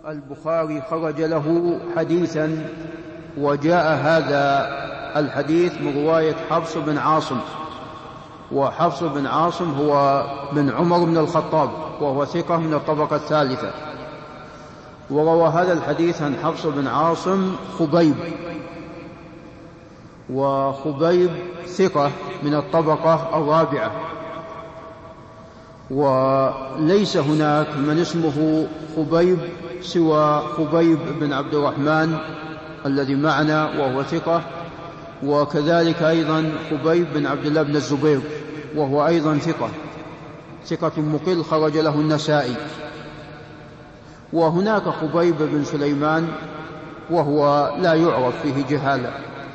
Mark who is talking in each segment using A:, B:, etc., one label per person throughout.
A: البخاري خرج له حديثا، وجاء هذا الحديث من رواية حفص بن عاصم، وحفص بن عاصم هو بن عمر بن الخطاب، وهو ثقة من الطبقة الثالثة. وروى هذا الحديث عن حفص بن عاصم خبيب، وخبيب ثقة من الطبقة الرابعة، وليس هناك من اسمه خبيب سوى خبيب بن عبد الرحمن الذي معنا وهو ثقة، وكذلك أيضا خبيب بن عبد الله بن الزبير وهو أيضا ثقة مقل خرج له النسائي. وهناك خبيب بن سليمان وهو لا يعرف فيه جهالة.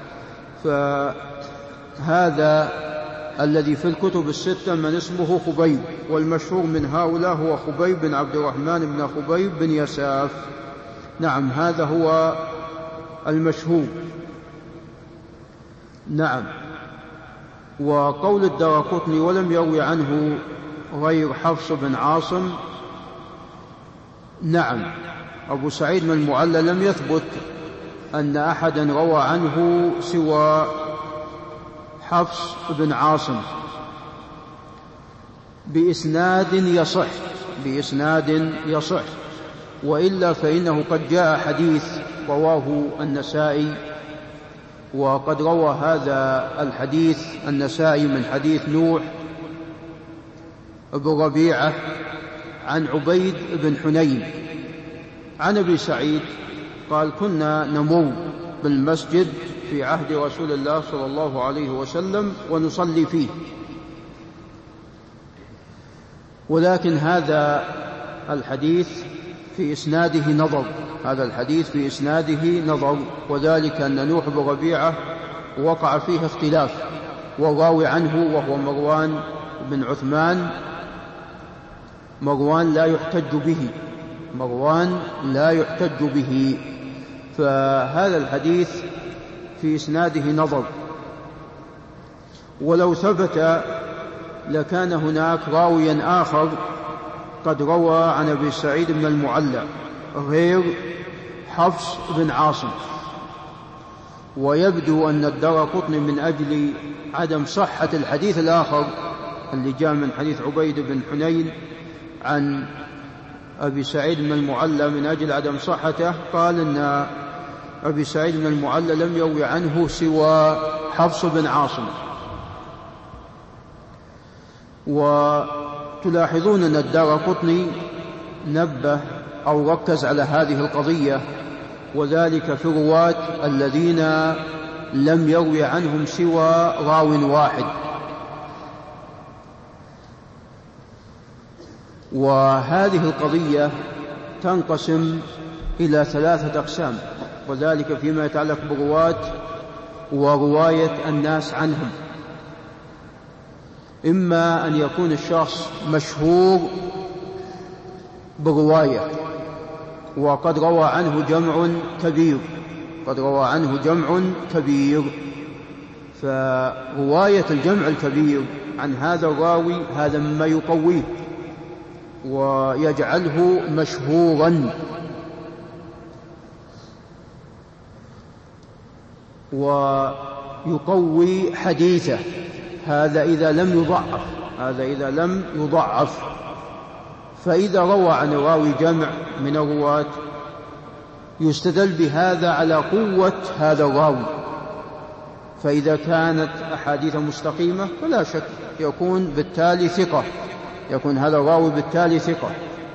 A: فهذا الذي في الكتب الستة من اسمه خبيب، والمشهور من هؤلاء هو خبيب بن عبد الرحمن بن خبيب بن يساف. نعم، هذا هو المشهور. نعم. وقول الدارقطني ولم يروي عنه غير حفص بن عاصم، نعم، أبو سعيد بن المعلى لم يثبت أن أحدا روى عنه سوى حفص بن عاصم بإسناد يصح، وإلا فإنه قد جاء حديث رواه النسائي، وقد روى هذا الحديث النسائي من حديث نوح بن ربيعة عن عبيد بن حنين عن أبي سعيد قال: كنا نمر بالمسجد في عهد رسول الله صلى الله عليه وسلم ونصلي فيه، ولكن هذا الحديث في إسناده نظر، وذلك أن نوح بن ربيعة وقع فيه اختلاف، والراوي عنه وهو مروان بن عثمان، مروان لا يحتج به، فهذا الحديث في إسناده نظر. ولو ثبت لكان هناك راويا آخر قد روى عن أبي سعيد بن المعلى غير حفص بن عاصم، ويبدو أن الدارقطني من أجل عدم صحة الحديث الآخر اللي جاء من حديث عبيد بن حنين عن أبي سعيد بن المعلى، من أجل عدم صحته قال أن أبي سعيد بن المعلى لم يروي عنه سوى حفص بن عاصم. وتلاحظون أن الدارقطني نبه أو ركز على هذه القضية، وذلك في الرواة الذين لم يروي عنهم سوى راو واحد. وهذه القضية تنقسم إلى 3 أقسام، وذلك فيما يتعلق بالرواة ورواية الناس عنهم. إما أن يكون الشخص مشهور برواية وقد روى عنه جمع كبير، فرواية الجمع الكبير عن هذا الراوي هذا مما يقويه ويجعله مشهورا، ويقوي حديثه، هذا إذا لم يضعف. فإذا روى عن راوي جمع من الرواة يستدل بهذا على قوة هذا الراوي، فإذا كانت أحاديث مستقيمة فلا شك يكون هذا الراوي بالتالي ثقة.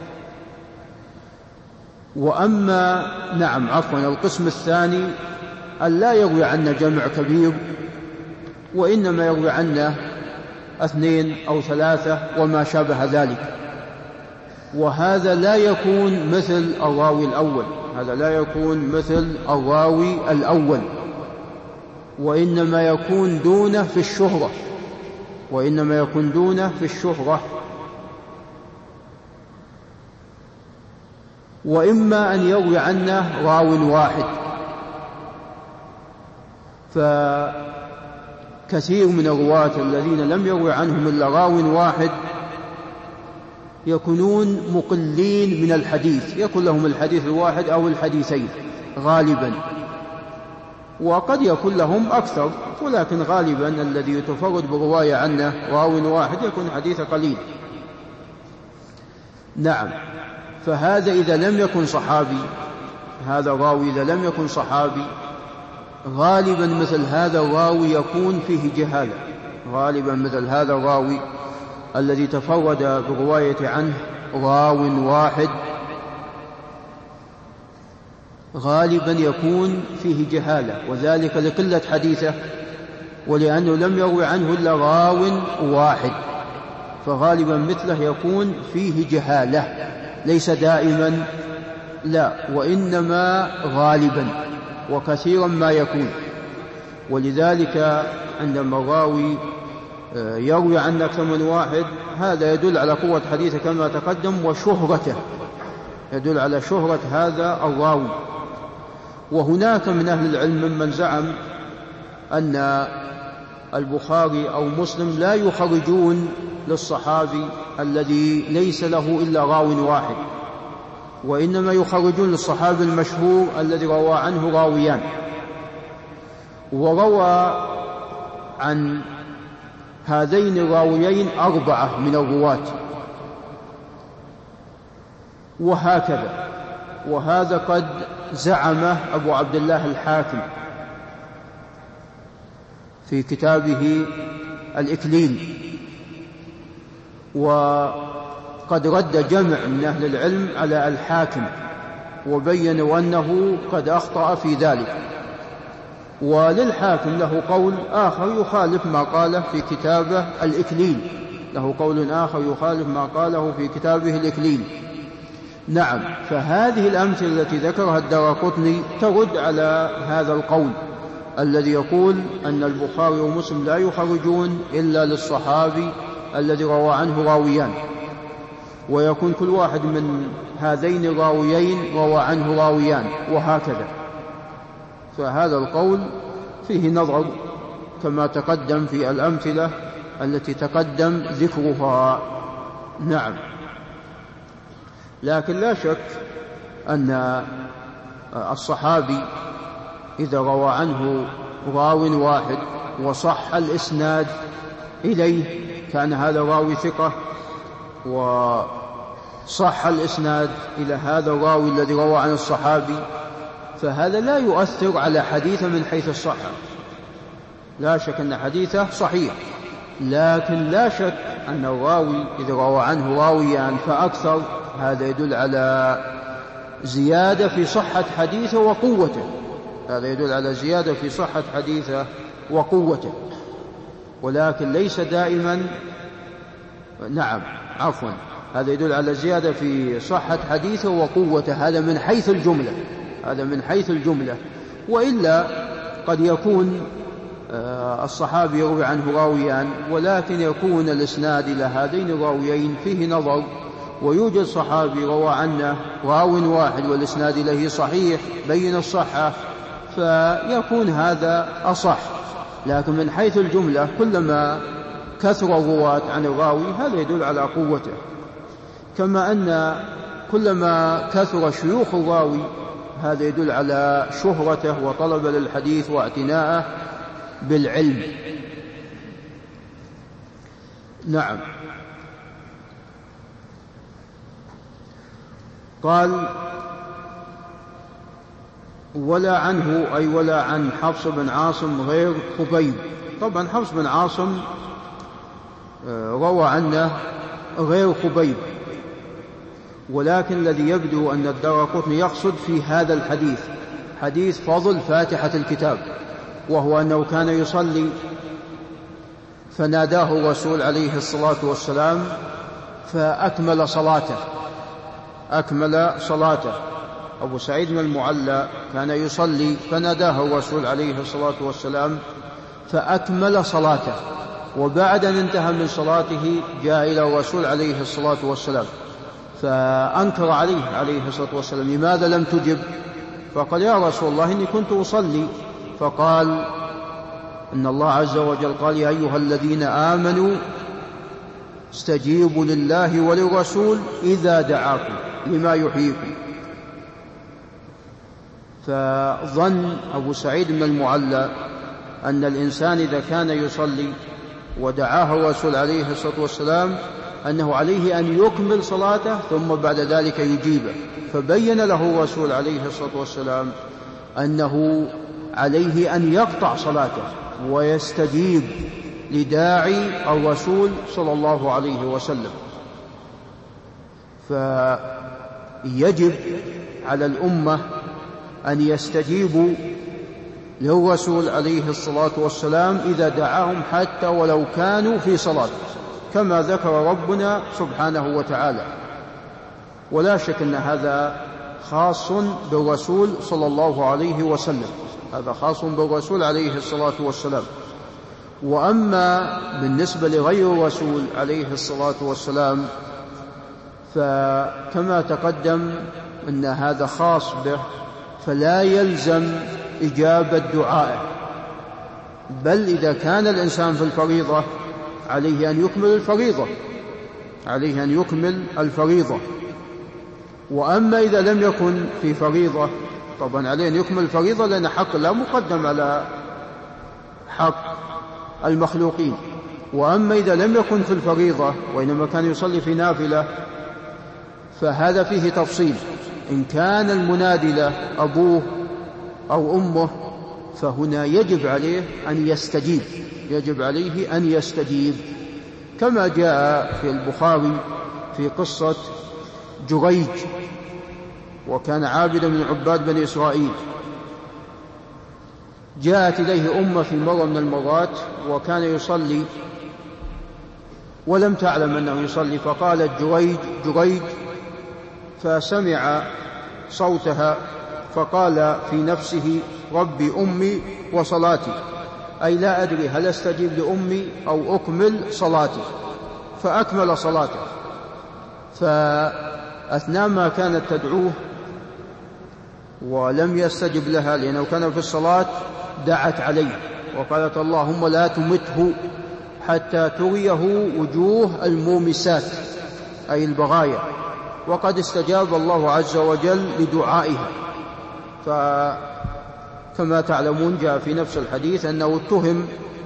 A: القسم الثاني أن لا يروي عنه جمع كبير، وإنما يروي عنه 2 أو 3 وما شابه ذلك، وهذا لا يكون مثل الراوي الأول، وإنما يكون دونه في الشهرة. وإما أن يروي عنه راو واحد، فكثير من الرواة الذين لم يروي عنهم إلا راو واحد يكونون مقلين من الحديث، يكون لهم الحديث الواحد أو الحديثين غالبا، وقد يكون لهم أكثر، ولكن غالبا الذي يتفرد برواية عنه راو واحد يكون حديث قليل. نعم. فهذا إذا لم يكن صحابي، هذا الراوي إذا لم يكن صحابي، غالبا مثل هذا الراوي يكون فيه جهالة. غالبا مثل هذا الراوي الذي تفرد برواية عنه راو واحد غالبا يكون فيه جهالة، وذلك لقلة حديثه، ولأنه لم يروي عنه إلا راو واحد، فغالبا مثله يكون فيه جهالة، ليس دائما لا، وإنما غالبا وكثيرا ما يكون. ولذلك عندما الراوي يروي عن أكثر من واحد، هذا يدل على قوة حديثه كما تقدم، وشهرته، يدل على شهرة هذا الراوي. وهناك من أهل العلم ممن زعم أن البخاري أو مسلم لا يخرجون للصحابي الذي ليس له إلا راو واحد، وإنما يخرجون للصحابي المشهور الذي روى عنه راويان. وروى عن هذين الراويين 4 من الرواة، وهكذا. وهذا قد زعمه أبو عبد الله الحاكم في كتابه الإكليل، وقد رد جمع من أهل العلم على الحاكم وبينوا أنه قد أخطأ في ذلك. وللحاكم له قول آخر يخالف ما قاله في كتابه الإكليل، له قول آخر يخالف ما قاله في كتابه الإكليل. نعم. فهذه الأمثلة التي ذكرها الدارقطني ترد على هذا القول الذي يقول أن البخاري ومسلم لا يخرجون إلا للصحابي الذي روى عنه راويان، ويكون كل واحد من هذين الراويين روى عنه راويان، وهكذا. فهذا القول فيه نظر كما تقدم في الأمثلة التي تقدم ذكرها. نعم. لكن لا شك أن الصحابي إذا روى عنه راو واحد وصح الإسناد إليه، كان هذا الراوي ثقة وصح الإسناد إلى هذا الراوي الذي روى عن الصحابي، فهذا لا يؤثر على حديثه من حيث الصحة. لا شك أن حديثه صحيح، لكن لا شك أن الراوي إذا روى عنه راويان فأكثر، هذا يدل على زيادة في صحة حديثه وقوته، هذا يدل على زيادة في صحة حديثه وقوته، ولكن ليس دائما. نعم، عفوا، هذا يدل على زيادة في صحة حديثه وقوته، هذا من حيث الجملة، هذا من حيث الجملة. وإلا قد يكون الصحابي يروي عنه راويان، ولكن يكون الإسناد إلى هذين الراويين فيه نظر، ويوجد صحابي روى عنه راو واحد والإسناد إليه صحيح بين الصحة، فيكون هذا أصح. لكن من حيث الجملة كلما كثر الرواة عن الراوي هذا يدل على قوته، كما أن كلما كثر شيوخ الراوي هذا يدل على شهرته وطلب للحديث واعتناءه بالعلم. نعم. قال: ولا عنه أي ولا عن حفص بن عاصم غير خبيب. طبعا حفص بن عاصم روى عنه غير خبيب، ولكن الذي يبدو أن الدارقطني يقصد في هذا الحديث حديث فضل فاتحة الكتاب، وهو أنه كان يصلي فناداه الرسول عليه الصلاة والسلام فأكمل صلاته، أكمل صلاته. أبو سعيد بن المعلى كان يصلي فناداه الرسول عليه الصلاة والسلام فأكمل صلاته، وبعد أن انتهى من صلاته جاء إلى الرسول عليه الصلاة والسلام فأنكر عليه الصلاة والسلام: لماذا لم تجب؟ فقال: يا رسول الله إني كنت أصلي. فقال: إن الله عز وجل قال: يا أيها الذين آمنوا استجيبوا لله وللرسول إذا دعاكم لما يحييكم. فظن أبو سعيد بن المعلى أن الإنسان إذا كان يصلي ودعاه الرسول عليه الصلاة والسلام أنه عليه أن يكمل صلاته ثم بعد ذلك يجيبه، فبين له الرسول عليه الصلاة والسلام أنه عليه أن يقطع صلاته ويستجيب لداعي الرسول صلى الله عليه وسلم. فيجب على الأمة أن يستجيبوا للرسول عليه الصلاة والسلام إذا دعاهم حتى ولو كانوا في صلاة، كما ذكر ربنا سبحانه وتعالى. ولا شك أن هذا خاص بالرسول صلى الله عليه وسلم، هذا خاص بالرسول عليه الصلاة والسلام. وأما بالنسبة لغير الرسول عليه الصلاة والسلام فكما تقدم أن هذا خاص به، فلا يلزم إجابة دعائه، بل إذا كان الإنسان في الفريضة عليه أن يكمل الفريضة، عليه أن يكمل الفريضة. وأما إذا لم يكن في فريضة طبعا عليه أن يكمل الفريضة، لأن حق الله مقدم على حق المخلوقين. وأما إذا لم يكن في الفريضة وإنما كان يصلي في نافلة فهذا فيه تفصيل. إن كان المنادي له أبوه أو أمه فهنا يجب عليه أن يستجيب، يجب عليه أن يستجيب، كما جاء في البخاري في قصة جريج، وكان عابدا من عباد بني إسرائيل. جاءت إليه أمة في مرة من المرات وكان يصلي ولم تعلم أنه يصلي، فقالت جريج جريج، فسمع صوتها فقال في نفسه ربي أمي وصلاتي، أي لا أدري هل أستجيب لأمي أو أكمل صلاتي، فأكمل صلاته. فأثناء ما كانت تدعوه ولم يستجب لها لأنه كان في الصلاة دعت عليه وقالت اللهم لا تمته حتى تريه وجوه المومسات أي البغايا، وقد استجاب الله عز وجل لدعائها. فكما تعلمون جاء في نفس الحديث أنه اتهم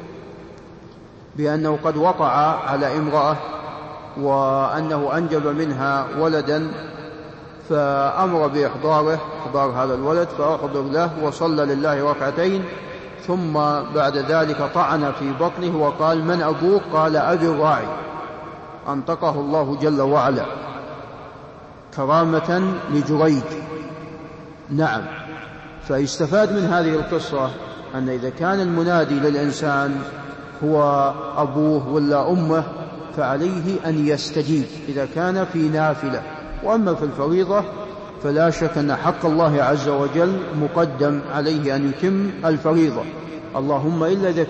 A: بأنه قد وقع على امرأة وأنه أنجب منها ولدا، فأمر بإحضار هذا الولد، فأحضر له وصلى لله ركعتين، ثم بعد ذلك طعن في بطنه وقال من أبوك؟ قال أبي الراعي، أنطقه الله جل وعلا كرامة لجريج. نعم، فيستفاد من هذه القصة أن إذا كان المنادي للإنسان هو أبوه ولا أمه فعليه أن يستجيب إذا كان في نافلة. وأما في الفريضة فلا شك أن حق الله عز وجل مقدم عليه أن يتم الفريضة، اللهم إلا إذا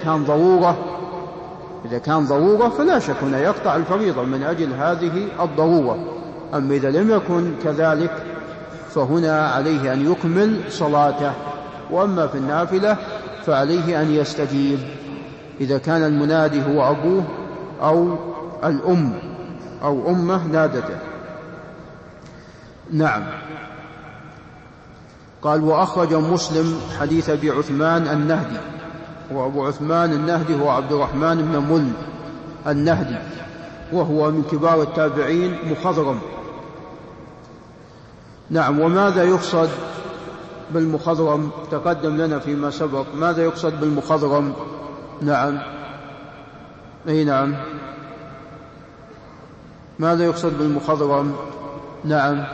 A: كان ضرورة فلا شك أن يقطع الفريضة من أجل هذه الضرورة. أما إذا لم يكن كذلك فهنا عليه أن يكمل صلاته. وأما في النافلة فعليه أن يستجيب إذا كان المنادي هو أبوه أو الأم أو أمه نادته. نعم. قال وأخرج مسلم حديث أبي عثمان النهدي، وأبو عثمان النهدي هو عبد الرحمن بن مل النهدي، وهو من كبار التابعين مخضرم. نعم. وماذا يقصد بالمخضرم؟ تقدم لنا فيما سبق ماذا يقصد بالمخضرم. نعم. أي نعم، ماذا يقصد بالمخضرم؟ نعم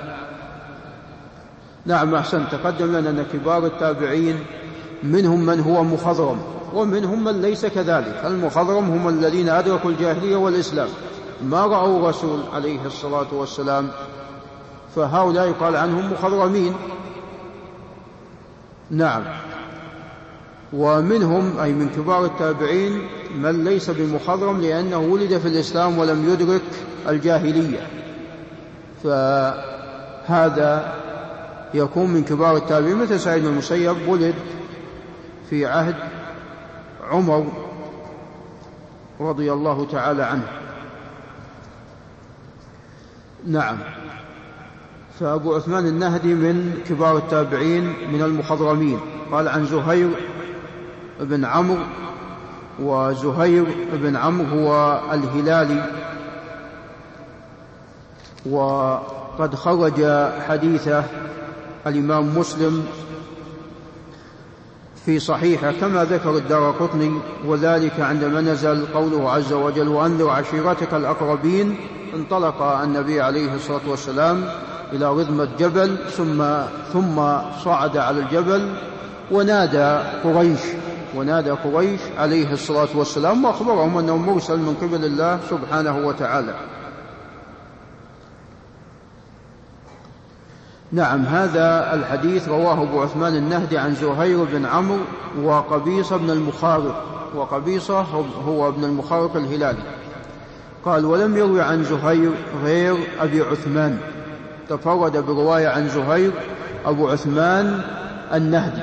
A: نعم أحسن. تقدم لنا أن كبار التابعين منهم من هو مخضرم ومنهم من ليس كذلك. المخضرم هم الذين أدركوا الجاهلية والإسلام، ما رأوا الرسول عليه الصلاة والسلام، فهؤلاء يقال عنهم مخضرمين. نعم. ومنهم أي من كبار التابعين من ليس بمخضرم لأنه ولد في الإسلام ولم يدرك الجاهلية، فهذا يكون من كبار التابعين، مثل سعيد بن المسيب ولد في عهد عمر رضي الله تعالى عنه. نعم. فأبو عثمان النهدي من كبار التابعين من المخضرمين. قال عن زهير بن عمرو، وزهير بن عمرو هو الهلالي، وقد خرج حديثه الإمام مسلم في صحيحه كما ذكر الدارقطني، وذلك عندما نزل قوله عز وجل: وأنذر عشيرتك الأقربين. انطلق النبي عليه الصلاة والسلام إلى رضمة جبل، ثم صعد على الجبل ونادى قريش عليه الصلاة والسلام، وأخبرهم أنه مرسل من قبل الله سبحانه وتعالى. نعم. هذا الحديث رواه أبو عثمان النهدي عن زهير بن عمرو وقبيصة بن المخارق، وقبيصة هو ابن المخارق الهلالي. قال: ولم يروي عن زهير غير أبي عثمان، تفرد برواية عن زهير أبو عثمان النهدي.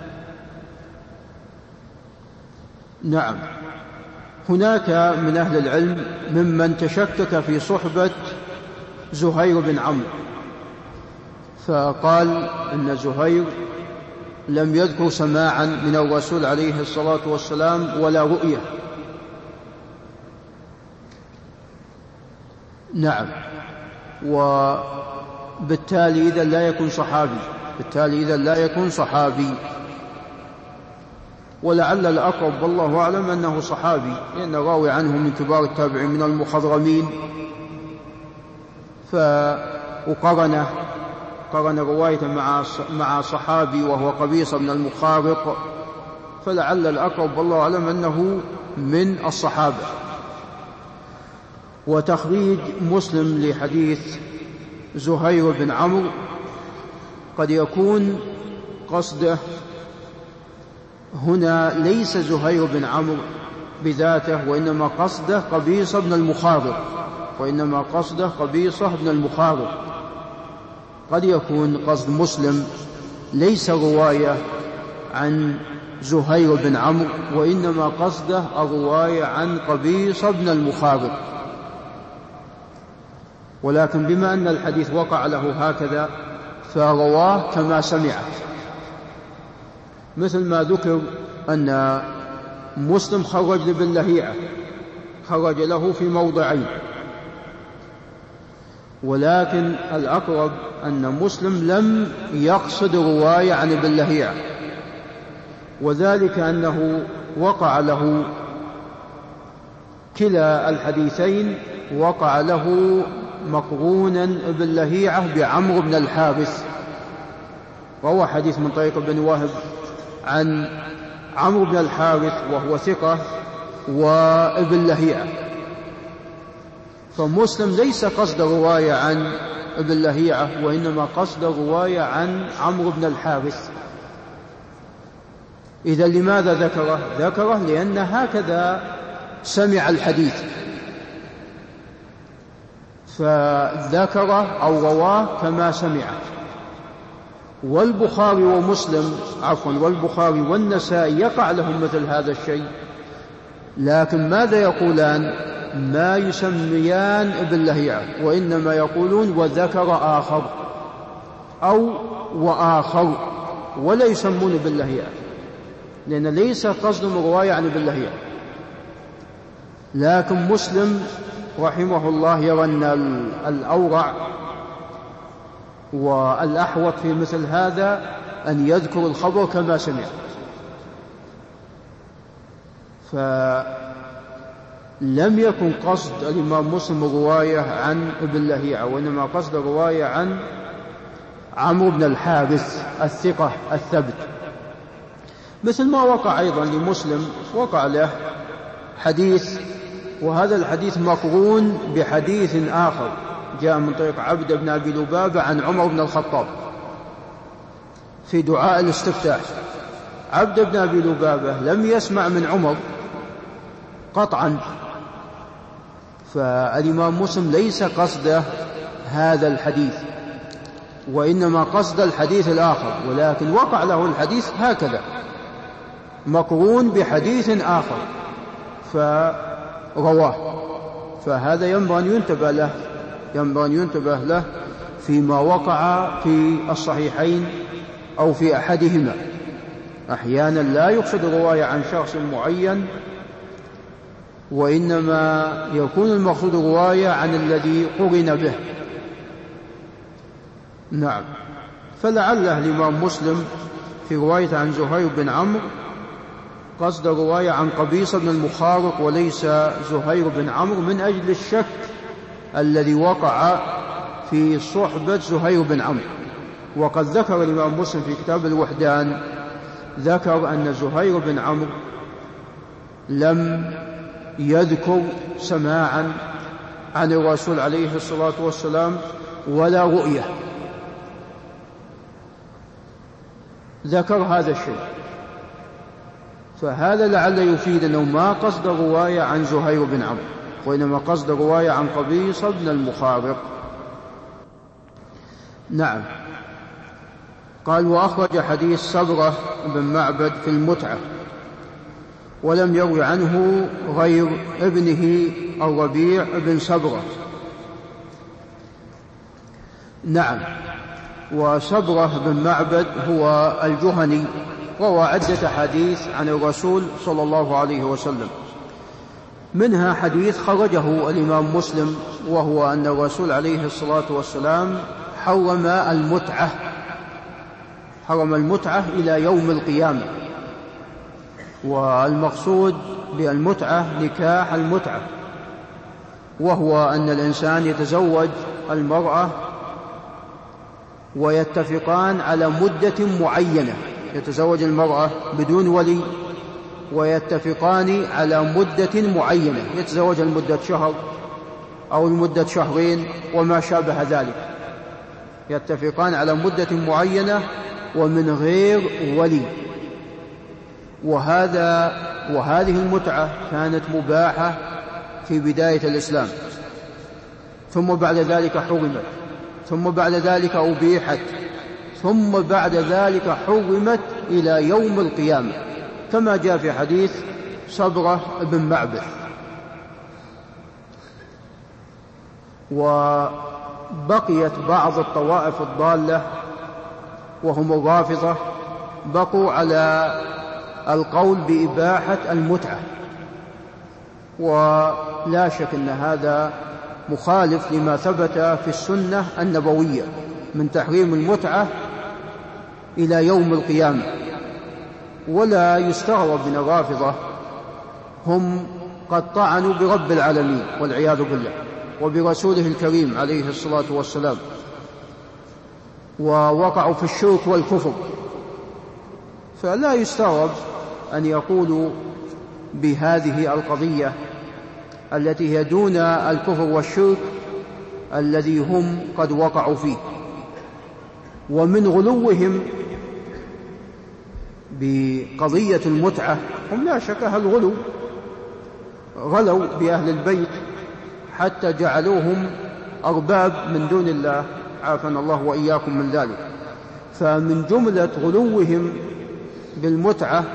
A: نعم. هناك من أهل العلم ممن تشكك في صحبة زهير بن عمرو، فقال إن زهير لم يذكر سماعا من الرسول عليه الصلاة والسلام ولا رؤية. نعم. وبالتالي إذا لا يكون صحابي، ولعل الأقرب والله أعلم أنه صحابي، لأن راوي عنه من كبار التابعين من المخضرمين، وقرن رواية مع صحابي وهو قبيصة بن المخارق، فلعل الأقرب والله أعلم أنه من الصحابة. وتخريج مسلم لحديث زهير بن عمرو قد يكون قصده هنا ليس زهير بن عمرو بذاته، وإنما قصده قبيصة بن المخارق. قد يكون قصد مسلم ليس رواية عن زهير بن عمرو، وإنما قصده الرواية عن قبيصة بن المخارق. ولكن بما أن الحديث وقع له هكذا فرواه كما سمعت، مثل ما ذكر أن مسلم خرج لابن لهيعة، خرج له في موضعين، ولكن الأقرب أن مسلم لم يقصد رواية عن ابن لهيعة، وذلك أنه وقع له كلا الحديثين، وقع له مقرونا ابن لهيعة بعمرو بن الحارث. وهو حديث من طريق ابن وهب عن عمرو بن الحارث وهو ثقة وابن لهيعة، فمسلم ليس قصد رواية عن ابن لهيعة، وإنما قصد رواية عن عمرو بن الحارث. إذا لماذا ذكره؟ لأن هكذا سمع الحديث، فذكره أو رواه كما سمع. والبخاري والنسائي يقع لهم مثل هذا الشيء، لكن ماذا يقولان؟ ما يسميان ابن لهيعة، وإنما يقولون وذكر آخر أو وآخر، ولا يسمون ابن لهيعة، لأن ليس قصدهم رواية عن ابن لهيعة. لكن مسلم رحمه الله يرى أن الأورع والأحوط في مثل هذا أن يذكر الخبر كما سمع، فلم يكن قصد الإمام مسلم رواية عن ابن لهيعة، وإنما قصد رواية عن عمرو بن الحارث الثقة الثبت. مثل ما وقع أيضا لمسلم، وقع له حديث، وهذا الحديث مقرون بحديث آخر جاء من طريق عبد بن أبي لبابة عن عمر بن الخطاب في دعاء الاستفتاح. عبد بن أبي لبابة لم يسمع من عمر قطعا، فالإمام مسلم ليس قصده هذا الحديث، وإنما قصد الحديث الآخر، ولكن وقع له الحديث هكذا مقرون بحديث آخر فرواه، فهذا ينبغي أن ينتبه له ينبغي أن ينتبه له فيما وقع في الصحيحين أو في أحدهما. أحيانا لا يقصد الرواية عن شخص معين، وإنما يكون المقصود الرواية عن الذي قرن به. نعم. فلعله الإمام مسلم في رواية عن زهير بن عمرو قصد الرواية عن قبيصة بن المخارق وليس زهير بن عمرو، من أجل الشك الذي وقع في صحبة زهير بن عمرو. وقد ذكر الإمام مسلم في كتاب الوحدان، ذكر أن زهير بن عمرو لم يذكر سماعا عن الرسول عليه الصلاة والسلام ولا رؤية، ذكر هذا الشيء. فهذا لعل يفيد أنه ما قصد الرواية عن زهير بن عمرو، وإنما قصد الرواية عن قبيصة بن المخارق. نعم. قال: وأخرج حديث صبرة بن معبد في المتعة، ولم يروي عنه غير ابنه الربيع بن صبرة. نعم. وصبرة بن معبد هو الجهني، روى عدة حديث عن الرسول صلى الله عليه وسلم، منها حديث خرجه الإمام مسلم، وهو أن الرسول عليه الصلاة والسلام حرم المتعة إلى يوم القيامة. والمقصود بالمتعة نكاح المتعة، وهو أن الإنسان يتزوج المرأة ويتفقان على مدة معينة، يتزوج المرأة بدون ولي ويتفقان على مدة معينة، يتزوج لمدة شهر أو لمدة شهرين وما شابه ذلك، يتفقان على مدة معينة ومن غير ولي. وهذه المتعة كانت مباحة في بداية الإسلام، ثم بعد ذلك حرمت، ثم بعد ذلك أبيحت، ثم بعد ذلك حرمت إلى يوم القيامة، كما جاء في حديث صبرة بن معبد. وبقيت بعض الطوائف الضالة وهم الرافضة بقوا على القول بإباحة المتعة، ولا شك أن هذا مخالف لما ثبت في السنة النبوية من تحريم المتعة إلى يوم القيامة. ولا يستغرب من الرافضة، هم قد طعنوا برب العالمين والعياذ بالله وبرسوله الكريم عليه الصلاة والسلام، ووقعوا في الشرك والكفر، فلا يستغرب أن يقولوا بهذه القضية التي هي دون الكفر والشرك الذي هم قد وقعوا فيه. ومن غلوهم بقضية المتعة هم لا شك أهل الغلو، غلوا بأهل البيت حتى جعلوهم أرباب من دون الله، عافانا الله وإياكم من ذلك. فمن جملة غلوهم بالمتعة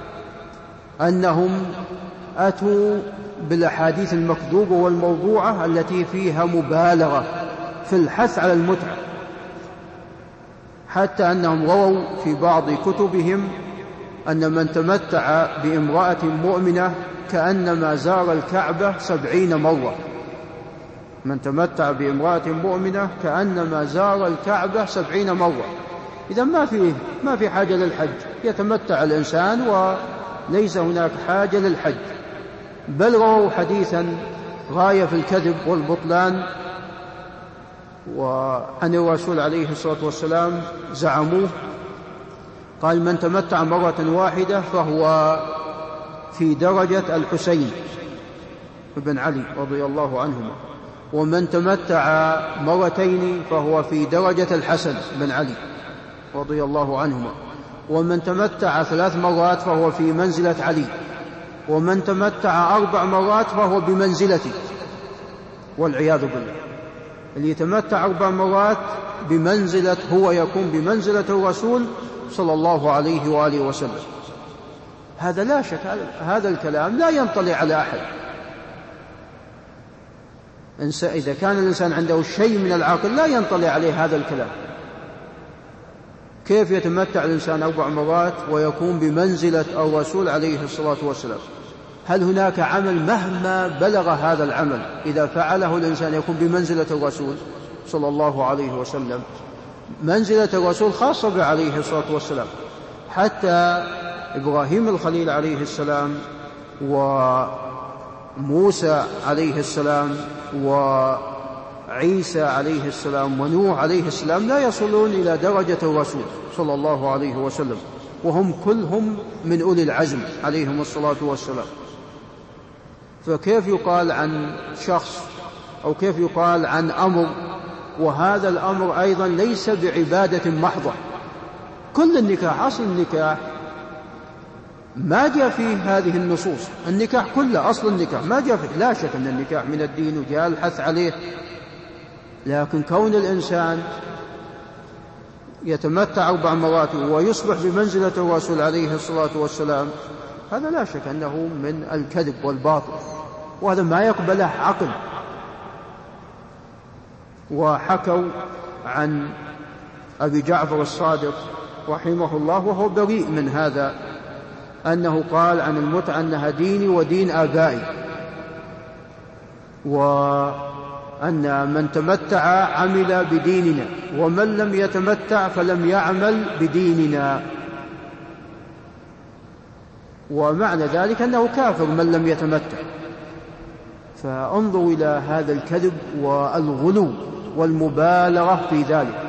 A: أنهم أتوا بالأحاديث المكذوبة والموضوعة التي فيها مبالغة في الحث على المتعة، حتى أنهم رووا في بعض كتبهم أن من تمتع بامرأة مؤمنة كأنما زار الكعبة 70 مرة. من تمتع بامرأة مؤمنة كأنما زار الكعبة 70 مرة. إذا ما في حاجة للحج، يتمتع الإنسان وليس هناك حاجة للحج. بل رووا حديثا غاية في الكذب والبطلان، وعن الرسول عليه الصلاة والسلام زعموه، قال: من تمتع مرة واحدة فهو في درجة الحسين بن علي رضي الله عنهما، ومن تمتع مرتين فهو في درجة الحسن بن علي رضي الله عنهما، ومن تمتع 3 مرات فهو في منزلة علي، ومن تمتع 4 مرات فهو بمنزلته، والعياذ بالله. اللي يتمتع 4 مرات بمنزلة هو يكون بمنزلة الرسول صلى الله عليه وآله وسلم. هذا لا شك، هذا الكلام لا ينطلي على أحد، إذا كان الإنسان عنده شيء من العقل لا ينطلي عليه هذا الكلام. كيف يتمتع الإنسان 4 مرات ويكون بمنزلة الرسول عليه الصلاة والسلام؟ هل هناك عمل مهما بلغ هذا العمل إذا فعله الإنسان يكون بمنزلة الرسول صلى الله عليه وسلم؟ منزلة الرسول خاصة به عليه الصلاة والسلام. حتى إبراهيم الخليل عليه السلام وموسى عليه السلام وعيسى عليه السلام ونوح عليه السلام لا يصلون إلى درجة الرسول صلى الله عليه وسلم، وهم كلهم من أولي العزم عليهم الصلاة والسلام. فكيف يقال عن شخص أو كيف يقال عن أمر وهذا الأمر أيضا ليس بعبادة محضة؟ كل النكاح، أصل النكاح ما جاء فيه هذه النصوص، النكاح كله أصل النكاح ما جاء فيه. لا شك أن النكاح من الدين وجاء الحث عليه، لكن كون الإنسان يتمتع 4 مرات ويصبح بمنزلة الرسول عليه الصلاة والسلام هذا لا شك أنه من الكذب والباطل، وهذا ما يقبله عقل. وحكوا عن أبي جعفر الصادق رحمه الله وهو بريء من هذا أنه قال عن المتعة أنها ديني ودين آبائي، وأن من تمتع عمل بديننا ومن لم يتمتع فلم يعمل بديننا، ومعنى ذلك أنه كافر من لم يتمتع. فانظروا إلى هذا الكذب والغلو والمبالغة في ذلك.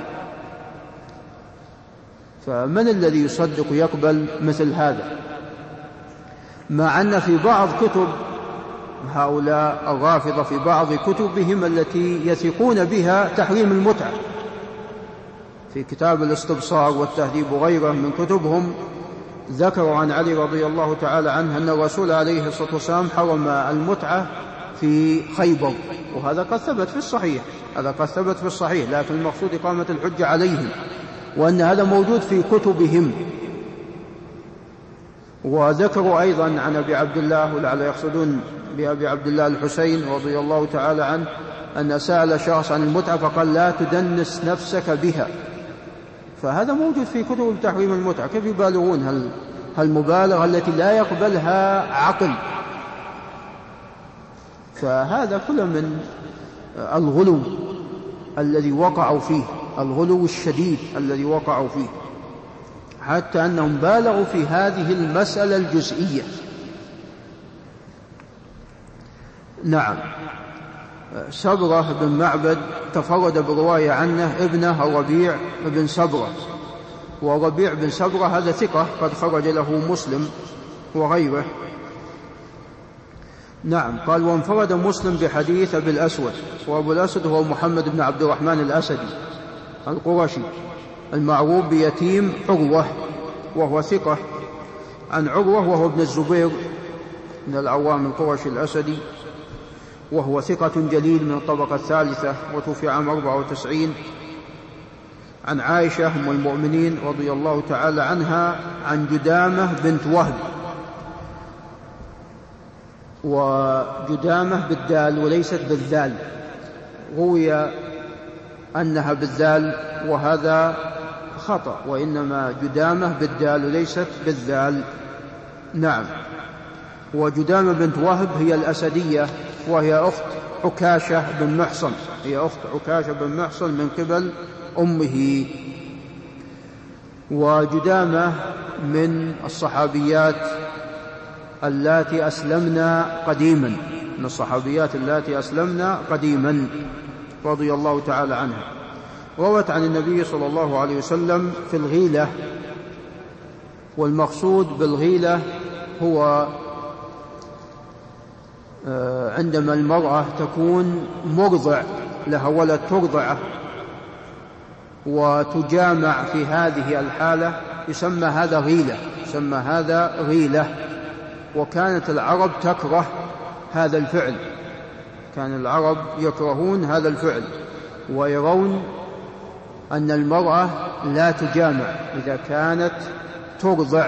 A: فمن الذي يصدق يقبل مثل هذا؟ مع أن في بعض كتب هؤلاء الرافضة في بعض كتبهم التي يثقون بها تحريم المتعة، في كتاب الاستبصار والتهذيب وغيره من كتبهم ذكروا عن علي رضي الله تعالى عنه أن الرسول عليه الصلاة والسلام حرم المتعة في خيبر، وهذا قد ثبت في الصحيح، لكن المقصود إقامة الحجة عليهم، وأن هذا موجود في كتبهم. وذكروا أيضا عن أبي عبد الله، ولعل يقصدون بأبي عبد الله الحسين رضي الله تعالى عنه، أن سأل شخص عن المتعة فقال لا تدنس نفسك بها، فهذا موجود في كتب تحريم المتعة. كيف يبالغون هالمبالغة التي لا يقبلها عقل؟ فهذا كله من الغلو الذي وقعوا فيه، الغلو الشديد الذي وقعوا فيه، حتى أنهم بالغوا في هذه المسألة الجزئية. نعم. سبرة بن معبد تفرد برواية عنه ابنه الربيع بن سبرة، وربيع بن سبرة هذا ثقة قد خرج له مسلم وغيره. نعم. قال وانفرد مسلم بحديث أبي الأسود، وأبو الأسود هو محمد بن عبد الرحمن الأسدي القرشي المعروف بيتيم عروة، وهو ثقة، عن عروة وهو ابن الزبير من العوام القرشي الأسدي، وهو ثقة جليل من الطبقة الثالثة، وتوفي عام 94. عن عائشة أم المؤمنين رضي الله تعالى عنها عن جدامة بنت وهب، وجدامة بالدال وليست بالذال، روي أنها بالذال وهذا خطأ، وإنما جدامة بالدال وليست بالذال. نعم. وجدامة بنت وهب هي الأسدية، وهي أخت عكاشة بن محصن، من قبل أمه. وجدامة من الصحابيات اللاتي أسلمنا قديما، رضي الله تعالى عنها. روت عن النبي صلى الله عليه وسلم في الغيلة، والمقصود بالغيلة هو عندما المرأة تكون مرضع لها ولد ترضعه وتجامع في هذه الحالة يسمى هذا غيلة. وكانت العرب تكره هذا الفعل، كان العرب يكرهون هذا الفعل، ويرون أن المرأة لا تجامع إذا كانت ترضع،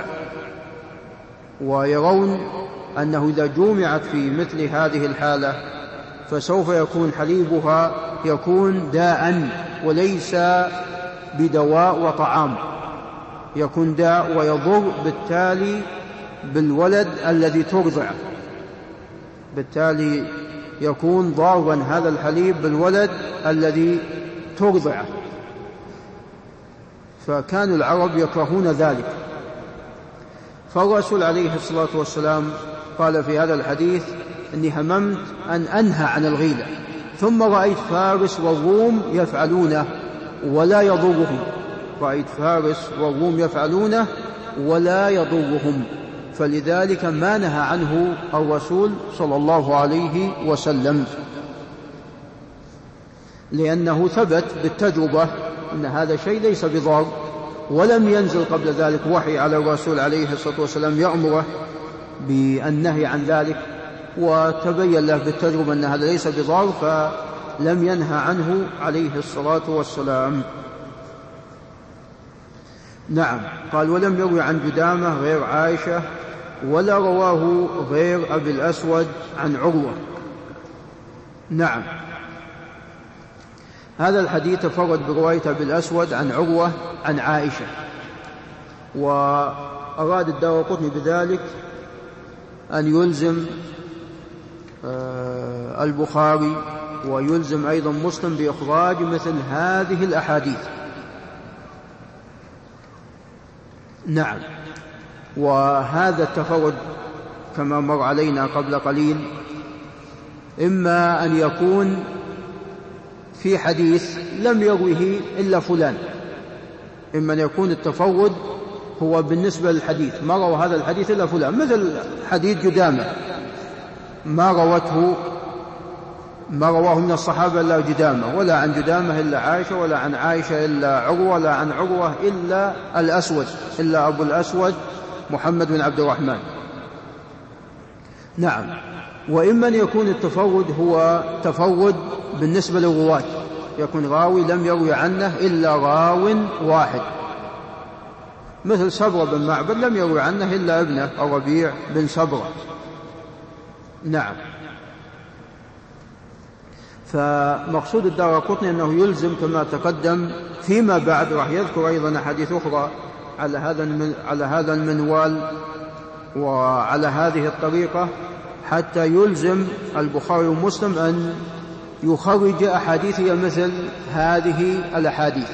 A: ويرون أنه إذا جومعت في مثل هذه الحالة فسوف يكون حليبها يكون داء وليس بدواء وطعام، يكون داء ويضر بالتالي بالولد الذي ترضعه، بالتالي يكون ضارا هذا الحليب بالولد الذي ترضعه. فكان العرب يكرهون ذلك. فالرسول عليه الصلاة والسلام قال في هذا الحديث: إني هممت أن أنهى عن الغيلة، ثم رأيت فارس والروم يفعلونه ولا يضرهم، رأيت فارس والروم يفعلونه ولا يضرهم، فلذلك ما نهى عنه الرسول صلى الله عليه وسلم، لأنه ثبت بالتجربة أن هذا الشيء ليس بضار، ولم ينزل قبل ذلك وحي على الرسول عليه الصلاة والسلام يأمره بالنهي عن ذلك، وتبين له بالتجربة أن هذا ليس بضار فلم ينهى عنه عليه الصلاة والسلام. نعم. قال: ولم يروي عن جدامة غير عائشة، ولا رواه غير أبي الأسود عن عروة. نعم، هذا الحديث تفرد برواية أبي الأسود عن عروة عن عائشة، وأراد الدارقطني بذلك أن يلزم البخاري ويلزم أيضا مسلم بإخراج مثل هذه الأحاديث. نعم. وهذا التفرد كما مر علينا قبل قليل إما أن يكون في حديث لم يروه إلا فلان، إما أن يكون التفرد هو بالنسبة للحديث ما روى هذا الحديث إلا فلان، مثل حديث جدامة ما رواه من الصحابة إلا جدامة، ولا عن جدامة إلا عائشة، ولا عن عائشة إلا عروة، ولا عن عروة إلا الأسود، إلا أبو الأسود محمد بن عبد الرحمن. نعم. وإما أن يكون التفرد هو تفرد بالنسبة للرواة، يكون راوي لم يروي عنه إلا راو واحد، مثل سبرة بن معبد لم يروي عنه إلا ابنه الربيع بن سبرة. نعم. فمقصود الدارقطني أنه يلزم كما تقدم فيما بعد، راح يذكر أيضا أحاديث أخرى على هذا المنوال وعلى هذه الطريقة، حتى يلزم البخاري ومسلم أن يخرج أحاديث مثل هذه الأحاديث.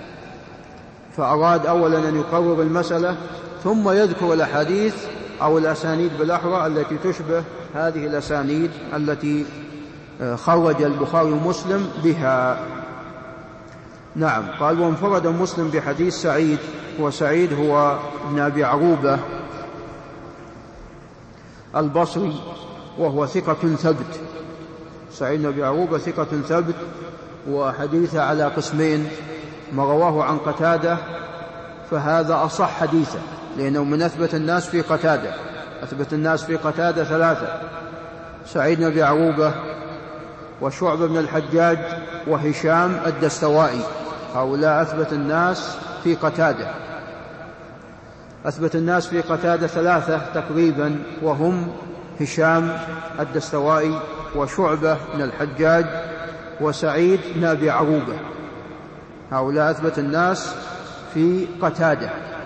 A: فأراد أولا أن يقرر المسألة ثم يذكر الأحاديث أو الأسانيد بالأحرى التي تشبه هذه الأسانيد التي خرج البخاري ومسلم بها. نعم. قال: وانفرد مسلم بحديث سعيد، وسعيد هو ابن أبي عروبة البصري وهو ثقة ثبت. سعيد بن أبي عروبة ثقة ثبت، وحديثه على قسمين: ما رواه عن قتادة فهذا أصح حديثا، لأنه من أثبت الناس في قتادة، أثبت الناس في قتادة ثلاثة: سعيد بن أبي عروبة، وشعبة بن الحجاج، وهشام الدستوائي، هؤلاء أثبت الناس في قتادة. أثبت الناس في قتادة ثلاثة تقريبا، وهم هشام الدستوائي، وشعبة بن الحجاج، وسعيد بن أبي عروبة، هؤلاء أثبت الناس في قتادة.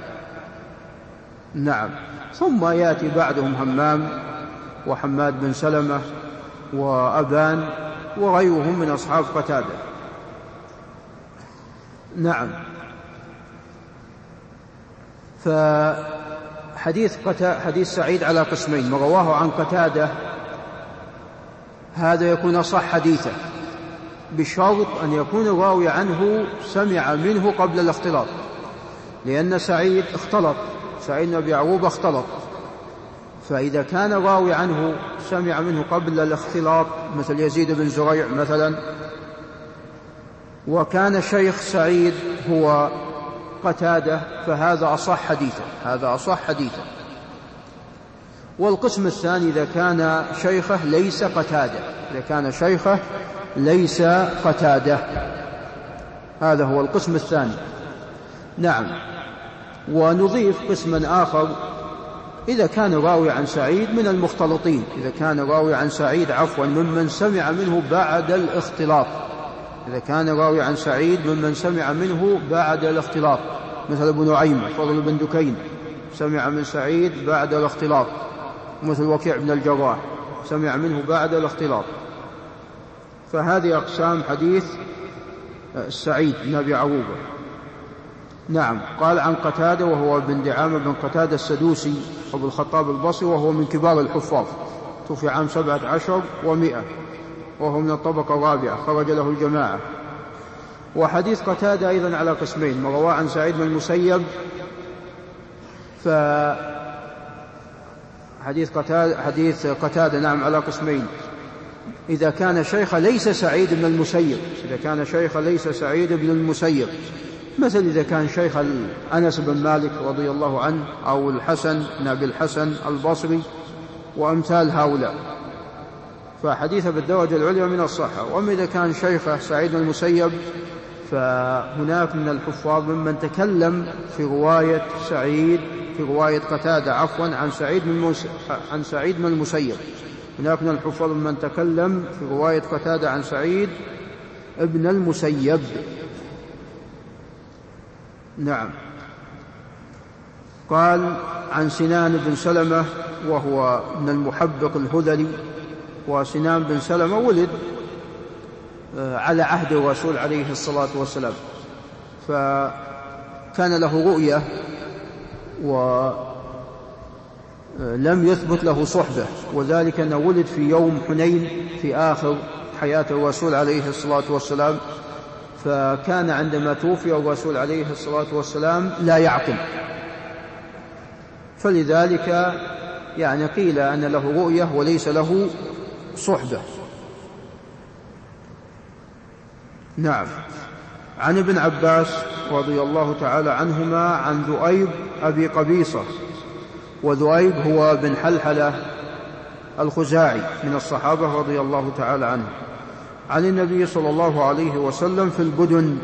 A: نعم. ثم يأتي بعدهم همام وحماد بن سلمة وأبان وغيرهم من أصحاب قتادة. نعم. فحديث سعيد على قسمين: ما رواه عن قتادة هذا يكون صح حديثا، بشرط أن يكون الراوي عنه سمع منه قبل الاختلاط، لأن سعيد اختلط، سعيد بن أبي عروبة اختلط، فإذا كان الراوي عنه سمع منه قبل الاختلاط مثل يزيد بن زريع مثلا، وكان شيخ سعيد هو قتادة، فهذا أصح حديثا، هذا أصح حديثا. والقسم الثاني إذا كان شيخه ليس قتادة، إذا كان شيخه ليس قتادة، هذا هو القسم الثاني. نعم. ونضيف قسما آخر إذا كان راوي عن سعيد من المختلطين، إذا كان راوي عن سعيد ممن سمع منه بعد الاختلاط، إذا كان راوي عن سعيد ممن سمع منه بعد الاختلاط، مثل ابن نعيم فضل بن دكين سمع من سعيد بعد الاختلاط، مثل وكيع بن الجراح سمع منه بعد الاختلاط. فهذه أقسام حديث سعيد بن أبي عروبة. نعم. قال عن قتادة وهو بن دعامة بن قتادة السدوسي أبو الخطاب البصري، وهو من كبار الحفاظ، توفي عام 17 و100، وهو من الطبقة الرابعة، خرج له الجماعة. وحديث قتادة أيضا على قسمين، ما رواه عن سعيد بن المسيب، حديث قتادة نعم على قسمين، إذا كان شيخ ليس سعيد بن المسيب، إذا كان شيخ ليس سعيد بن المسيب، مثل إذا كان شيخ أنس بن مالك رضي الله عنه، أو الحسن بن أبي الحسن البصري وأمثال هؤلاء، فحديثه بالدرجة العليا من الصحة. وأما إذا كان شيخه سعيد بن المسيب، فهناك من الحفاظ ممن تكلم في رواية قتادة عن سعيد بن المسيب، هناك من الحفاظ ممن تكلم في رواية قتادة عن سعيد بن المسيب. نعم. قال عن سنان بن سلمة وهو من المحبق الهذلي، وسنان بن سلمة ولد على عهد الرسول عليه الصلاة والسلام، فكان له رؤية ولم يثبت له صحبة، وذلك أنه ولد في يوم حنين في آخر حياة الرسول عليه الصلاة والسلام، فكان عندما توفي الرسول عليه الصلاة والسلام لا يعقل، فلذلك يعني قيل أن له رؤية وليس له صحبة. نعم. عن ابن عباس رضي الله تعالى عنهما عن ذؤيب أبي قبيصة، وذؤيب هو بن حلحلة الخزاعي من الصحابة رضي الله تعالى عنه، عن النبي صلى الله عليه وسلم في البدن.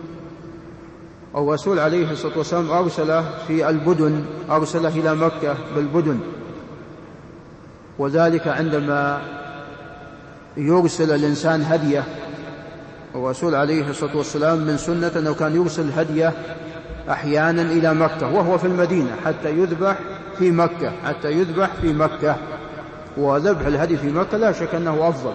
A: الرسول عليه الصلاة والسلام أرسله في البدن، أرسله إلى مكة بالبدن، وذلك عندما يرسل الإنسان هدية. الرسول عليه الصلاة والسلام من سنة أنه كان يرسل هدية أحيانا إلى مكة وهو في المدينة حتى يذبح في مكة، وذبح الهدي في مكة لا شك أنه أفضل.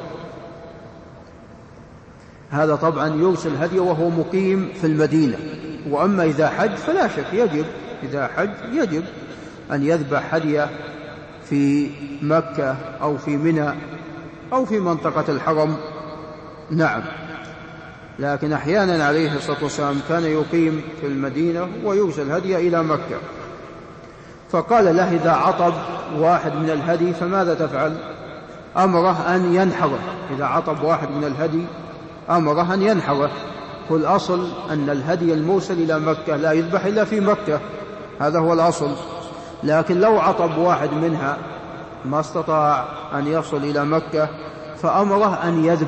A: هذا طبعا يرسل هدية وهو مقيم في المدينة. وأما إذا حج فلا شك يجب أن يذبح هدية في مكة أو في منى أو في منطقة الحرم. نعم. لكن أحيانا عليه الصلاة والسلام كان يقيم في المدينة ويرسل هدية إلى مكة. فقال له إذا عطب واحد من الهدي فماذا تفعل؟ أمره أن ينحره. إذا عطب واحد من الهدي أمره أن ينحره. والأصل أن الهدي المرسل إلى مكة لا يذبح إلا في مكة، هذا هو الأصل. لكن لو عطب واحد منها ما استطاع أن يصل إلى مكة فأمره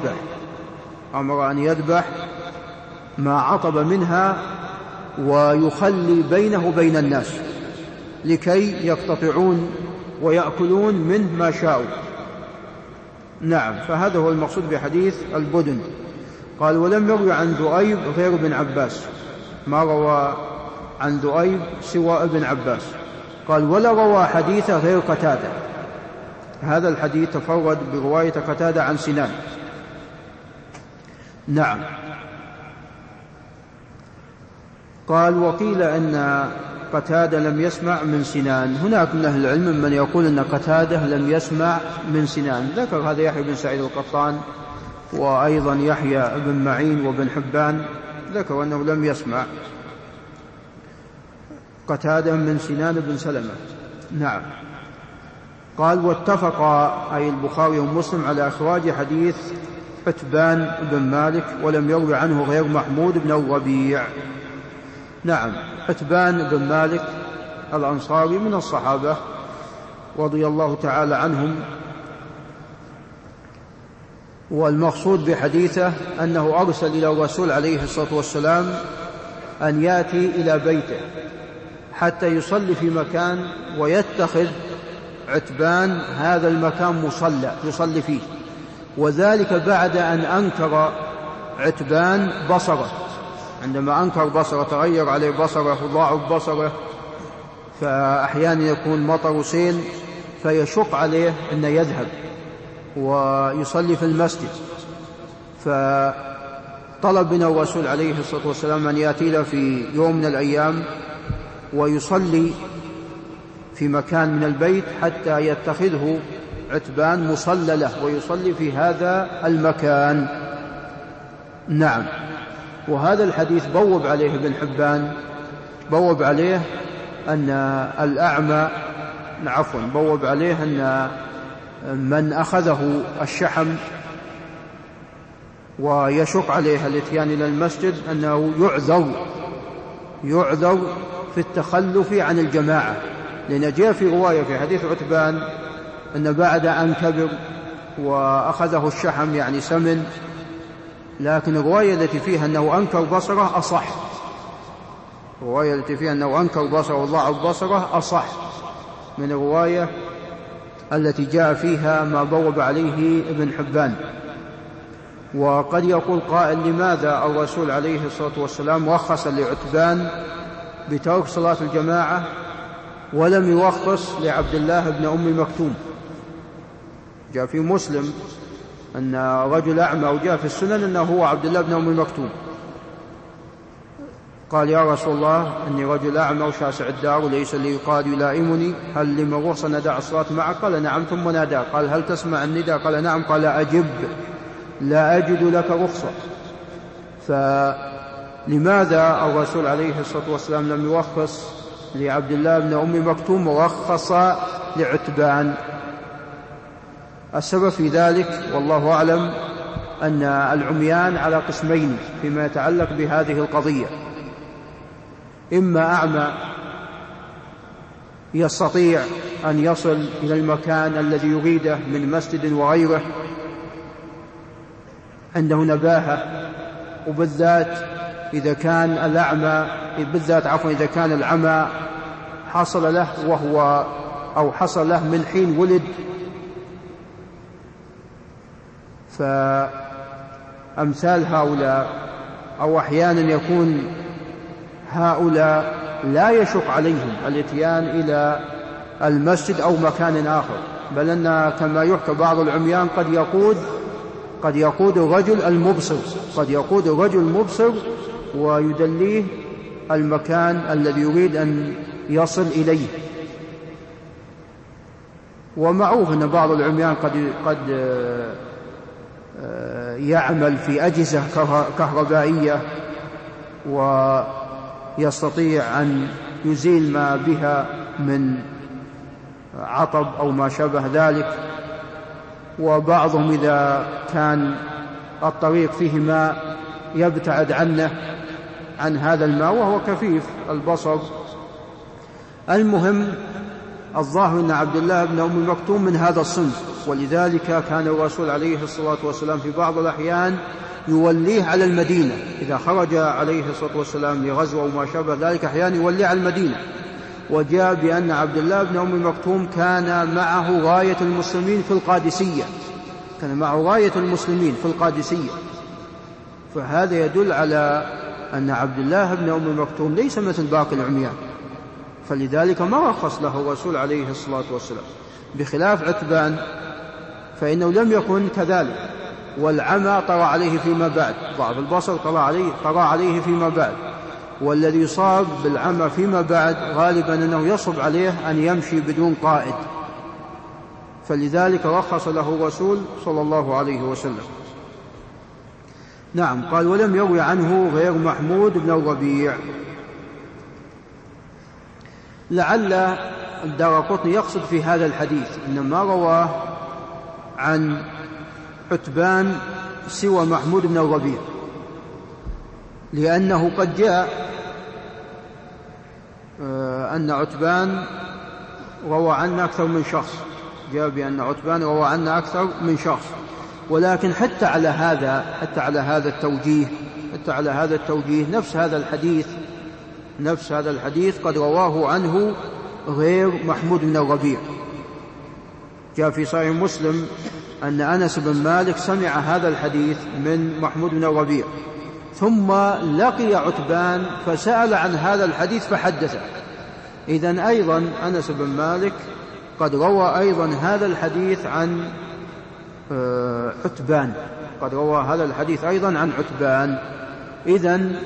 A: أن يذبح ما عطب منها ويخلي بينه وبين الناس لكي يقتطعون ويأكلون منه ما شاءوا. نعم. فهذا هو المقصود بحديث البدن. قال ولم يروي عن ذؤيب غير ابن عباس، ما روى عن ذؤيب سوى ابن عباس. قال ولا روى حديث غير قتادة، هذا الحديث تفرد برواية قتادة عن سنان. نعم. قال وقيل أن قتادة لم يسمع من سنان. هناك من أهل العلم من يقول أن قتادة لم يسمع من سنان، ذكر هذا يحيى بن سعيد القطان وأيضا يحيى بن معين وابن حبان، ذكر أنه لم يسمع قتادة من سنان بن سلمة. نعم. قال واتفق أي البخاري ومسلم على إخراج حديث عتبان بن مالك، ولم يروي عنه غير محمود بن الربيع. نعم. عتبان بن مالك الأنصاري من الصحابة رضي الله تعالى عنهم، والمقصود بحديثه أنه أرسل إلى الرسول عليه الصلاة والسلام أن يأتي إلى بيته حتى يصلي في مكان ويتخذ عتبان هذا المكان مصلى يصلي فيه، وذلك بعد أن أنكر عتبان بصره. عندما أنكر بصره تغير عليه بصره وضاعف بصره، فأحيانا يكون مطر سيل فيشق عليه أن يذهب ويصلي في المسجد، فطلب من الرسول عليه الصلاة والسلام أن يأتي له في يوم من الأيام ويصلي في مكان من البيت حتى يتخذه عتبان مصلى له ويصلي في هذا المكان. نعم. وهذا الحديث بوب عليه ابن حبان، بوب عليه أن الأعمى بوب عليه أن من أخذه الشحم ويشق عليه الاتيان إلى المسجد أنه يعذر في التخلف عن الجماعة، لأن جاء في رواية في حديث عتبان أن بعد أن كبر وأخذه الشحم يعني سمن، لكن الرواية التي فيها أنه أنكر بصره أصح، الرواية التي فيها أنه أنكر بصره وضاعف بصره أصح من الرواية التي جاء فيها ما بوب عليه ابن حبان. وقد يقول قائل لماذا الرسول عليه الصلاة والسلام رخص لعتبان بترك صلاة الجماعة ولم يرخص لعبد الله بن أم مكتوم؟ جاء في مسلم أن رجل أعمى وجاء في السنن أنه هو عبد الله بن أم مكتوم، قال يا رسول الله أني رجل أعمى وشاسع الدار وليس لي قاد يلائمني، هل لمن رخص نداء الصلاة معك؟ قال نعم. ثم نادى قال هل تسمع النداء؟ قال نعم. قال أجب لا أجد لك رخصة. فلماذا الرسول عليه الصلاة والسلام لم يرخص لعبد الله بن أم مكتوم ورخص لعتبان؟ السبب في ذلك والله أعلم أن العميان على قسمين فيما يتعلق بهذه القضية: إما أعمى يستطيع أن يصل إلى المكان الذي يريده من مسجد وغيره، عنده نباهة، وبالذات إذا كان إذا كان العمى حصل له حصل له من حين ولد، فأمثال هؤلاء أو أحيانا يكون هؤلاء لا يشق عليهم الاتيان إلى المسجد أو مكان آخر، بل أن كما يحكى بعض العميان قد يقود الرجل المبصر ويدليه المكان الذي يريد أن يصل إليه. ومعروف أن بعض العميان قد يعمل في أجهزة كهربائية ويستطيع أن يزيل ما بها من عطب أو ما شابه ذلك، وبعضهم إذا كان الطريق فيه ماء يبتعد عن هذا الماء وهو كفيف البصر. المهم الظاهر أن عبد الله بن أم مكتوم من هذا الصنف، ولذلك كان الرسول عليه الصلاة والسلام في بعض الأحيان يوليه على المدينة، إذا خرج عليه الصلاة والسلام لغزوة وما شابه ذلك أحيانا يوليه على المدينة. وجاء بأن عبد الله بن أم مكتوم كان معه راية المسلمين في القادسية، فهذا يدل على أن عبد الله بن أم مكتوم ليس مثل باقي العميان، فلذلك ما رخص له الرسول عليه الصلاة والسلام، بخلاف عتبان فإنه لم يكن كذلك، والعمى طرى عليه فيما بعد، ضعف البصر طرى عليه فيما بعد، والذي يصاب بالعمى فيما بعد غالبا أنه يصعب عليه أن يمشي بدون قائد، فلذلك رخص له الرسول صلى الله عليه وسلم. نعم. قال ولم يروي عنه غير محمود بن الربيع. لعل الدارقطني يقصد في هذا الحديث إنما رواه عن عتبان سوى محمود بن الربيع، لأنه قد جاء أن عتبان روى عنا أكثر من شخص، جاء بأن عتبان روى عنا أكثر من شخص، ولكن حتى على هذا التوجيه نفس هذا الحديث نفس هذا الحديث قد رواه عنه غير محمود بن الربيع. جاء في صحيح مسلم أن أنس بن مالك سمع هذا الحديث من محمود بن الربيع، ثم لقي عتبان فسأل عن هذا الحديث فحدثه. إذن أيضا أنس بن مالك قد روى أيضا هذا الحديث عن عتبان، قد روى هذا الحديث أيضا عن عتبان. إذن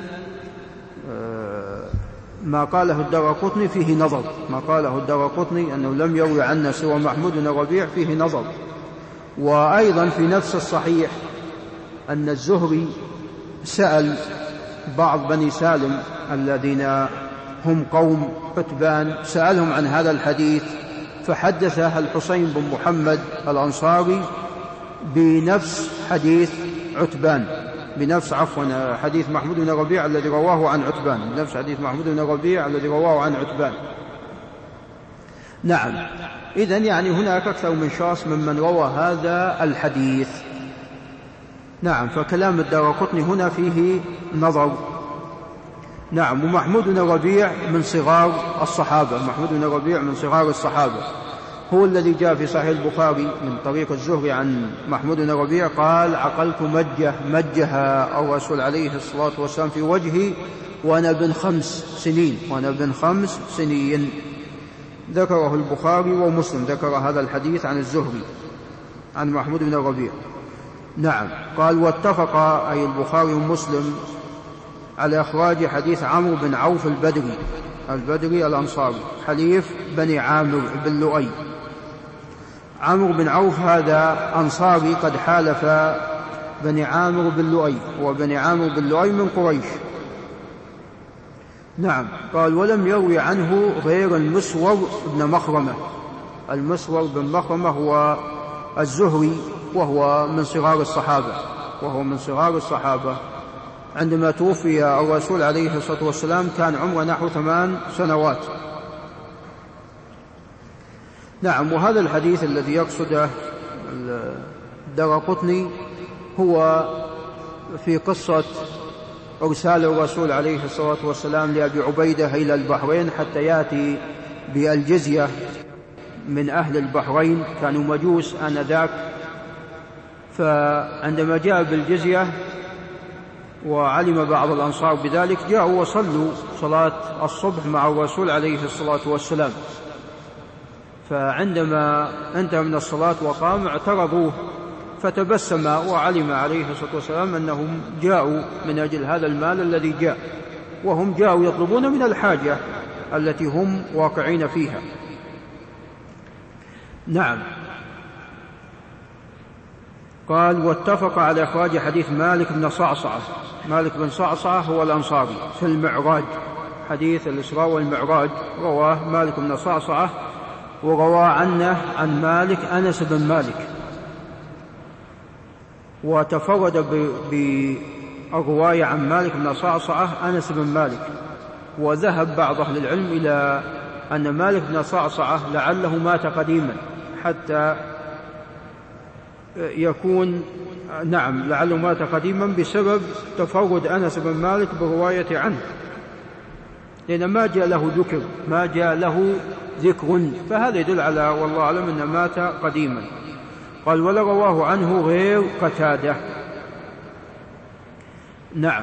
A: ما قاله الدارقطني فيه نظر، ما قاله الدارقطني أنه لم يروي عنا سوى محمود بن الربيع فيه نظر. وأيضا في نفس الصحيح أن الزهري سأل بعض بني سالم الذين هم قوم عتبان، سألهم عن هذا الحديث فحدثه الحسين بن محمد الأنصاري بنفس حديث عتبان، بنفس حديث محمود بن الربيع الذي رواه عن عتبان، بنفس حديث محمود بن الربيع الذي رواه عن عتبان. نعم، إذن يعني هناك أكثر من شخص ممن روى هذا الحديث. نعم، فكلام الدارقطني هنا فيه نظر. نعم، ومحمود بن الربيع من صغار الصحابة، محمود بن الربيع من صغار الصحابة، هو الذي جاء في صحيح البخاري من طريق الزهري عن محمود بن الربيع قال: عقلت مجها الرسول عليه الصلاة والسلام في وجهي وأنا ابن 5 سنين، وأنا ابن 5 سنين. ذكره البخاري ومسلم، ذكر هذا الحديث عن الزهري عن محمود بن الربيع. نعم، قال: واتفق أي البخاري ومسلم على إخراج حديث عمرو بن عوف البدري الأنصاري حليف بني عامر بن لؤي. عمرو بن عوف هذا أنصاري قد حالف بني عامر بن لؤي، وبني عامر بن لؤي من قريش. نعم، قال: ولم يروي عنه غير المسور بن مخرمة. المسور بن مخرمة هو الزهري، وهو من صغار الصحابة، عندما توفي الرسول عليه الصلاة والسلام كان عمره نحو 8 سنوات. نعم، وهذا الحديث الذي يقصده الدارقطني هو في قصة أرسال الرسول عليه الصلاة والسلام لأبي عبيدة إلى البحرين حتى يأتي بالجزية من أهل البحرين، كانوا مجوس آنذاك. فعندما جاء بالجزية وعلم بعض الأنصار بذلك جاءوا وصلوا صلاة الصبح مع الرسول عليه الصلاة والسلام، فعندما انتهى من الصلاة وقام اعترضوه فتبسم وعلم عليه الصلاة والسلام أنهم جاءوا من أجل هذا المال الذي جاء، وهم جاءوا يطلبون من الحاجة التي هم واقعين فيها. نعم، قال: واتفق على إخراج حديث مالك بن صعصعة. مالك بن صعصعة هو الأنصاري في المعراج، حديث الإسراء والمعراج رواه مالك بن صعصعة، وروى عنه عن مالك أنس بن مالك، وتفرد بالرواية عن مالك بن صعصعة أنس بن مالك. وذهب بعض أهل العلم إلى أن مالك بن صعصعة لعله مات قديما حتى يكون، نعم، لعله مات قديما بسبب تفرد أنس بن مالك برواية عنه، لأن ما جاء له ذكر، فهذا يدل على والله أعلم أنه مات قديما. قال: ولا رواه عنه غير قتادة. نعم،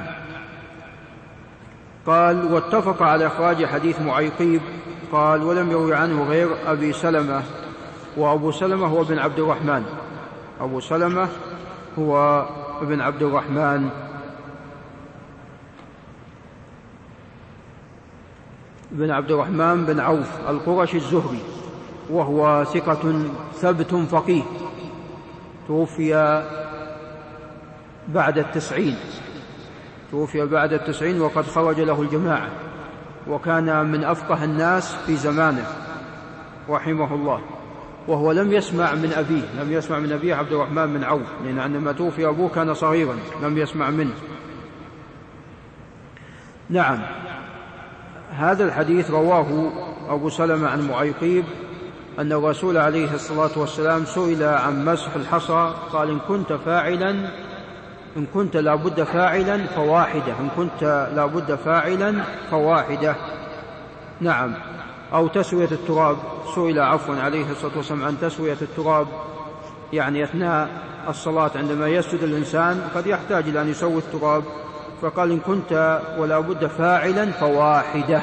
A: قال: واتفق على إخراج حديث معيقيب. قال: ولم يروي عنه غير أبي سلمة، وأبو سلمة هو بن عبد الرحمن، أبو سلمة هو ابن عبد الرحمن بن عبد الرحمن بن عوف القرشي الزهري، وهو ثقة ثبت فقيه، توفي بعد 90 وقد خرج له الجماعة، وكان من أفقه الناس في زمانه رحمه الله. وهو لم يسمع من أبيه عبد الرحمن بن عوف، لأن عندما توفي أبوه كان صغيرا لم يسمع منه. نعم، هذا الحديث رواه أبو سلمة عن معيقيب أن الرسول عليه الصلاة والسلام سئل عن مسح الحصى، قال: إن كنت فاعلا إن كنت لابد فاعلا فواحدة، إن كنت لابد فاعلا فواحدة. نعم. أو تسوية التراب، سئل عفوا عليه الصلاة والسلام عن تسوية التراب، يعني أثناء الصلاة عندما يسجد الإنسان قد يحتاج إلى أن يسوي التراب، فقال إن كنت ولا بد فاعلا فواحدة،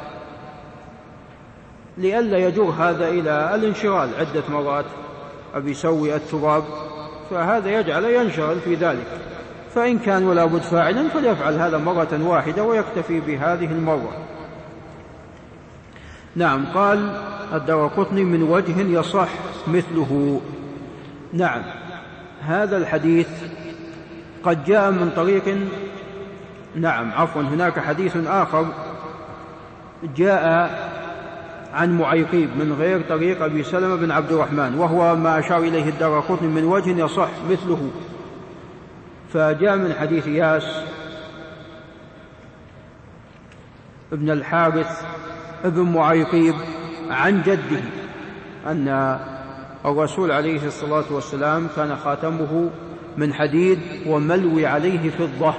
A: لئلا يجر هذا إلى الانشغال عدة مرات أبي يسوي التراب، فهذا يجعل ينشغل في ذلك. فإن كان ولا بد فاعلا فليفعل هذا مرة واحدة ويكتفي بهذه المرة. نعم. قال الدارقطني من وجه يصح مثله. نعم. هذا الحديث قد جاء من طريق، نعم عفوا، هناك حديث آخر جاء عن معيقيب من غير طريق أبي سلمة بن عبد الرحمن، وهو ما أشار إليه الدارقطني من وجه يصح مثله. فجاء من حديث إياس ابن الحارث ابن معيقيب عن جده أن الرسول عليه الصلاة والسلام كان خاتمه من حديد وملوي عليه فضة.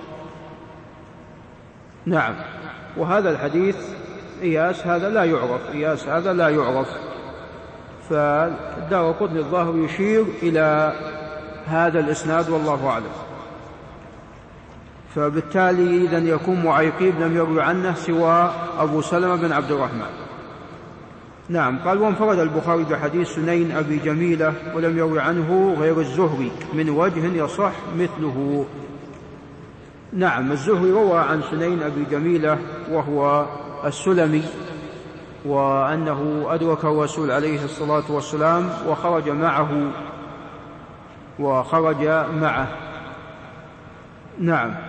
A: نعم. وهذا الحديث إياس هذا لا يعرف، إياس هذا لا يعرف، فالدارقطني الظاهر يشير إلى هذا الإسناد والله أعلم. فبالتالي إذن يكون معيقيب لم يروي عنه سوى أبو سلمة بن عبد الرحمن. نعم. قال وانفرد البخاري بحديث سنين أبي جميلة ولم يروي عنه غير الزهري من وجه يصح مثله. نعم. الزهري روى عن سنين أبي جميلة وهو السلمي، وأنه أدرك الرسول عليه الصلاة والسلام وخرج معه. نعم.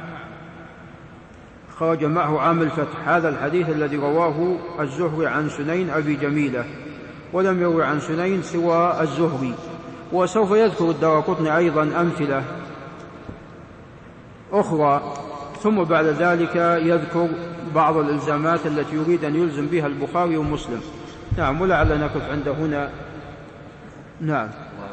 A: خرج معه عام الفتح. هذا الحديث الذي رواه الزهري عن سنين أبي جميلة، ولم يروي عن سنين سوى الزهري. وسوف يذكر الدارقطني أيضا أمثلة أخرى، ثم بعد ذلك يذكر بعض الإلزامات التي يريد أن يلزم بها البخاري ومسلم. نعم. ولعل نقف عند هنا. نعم.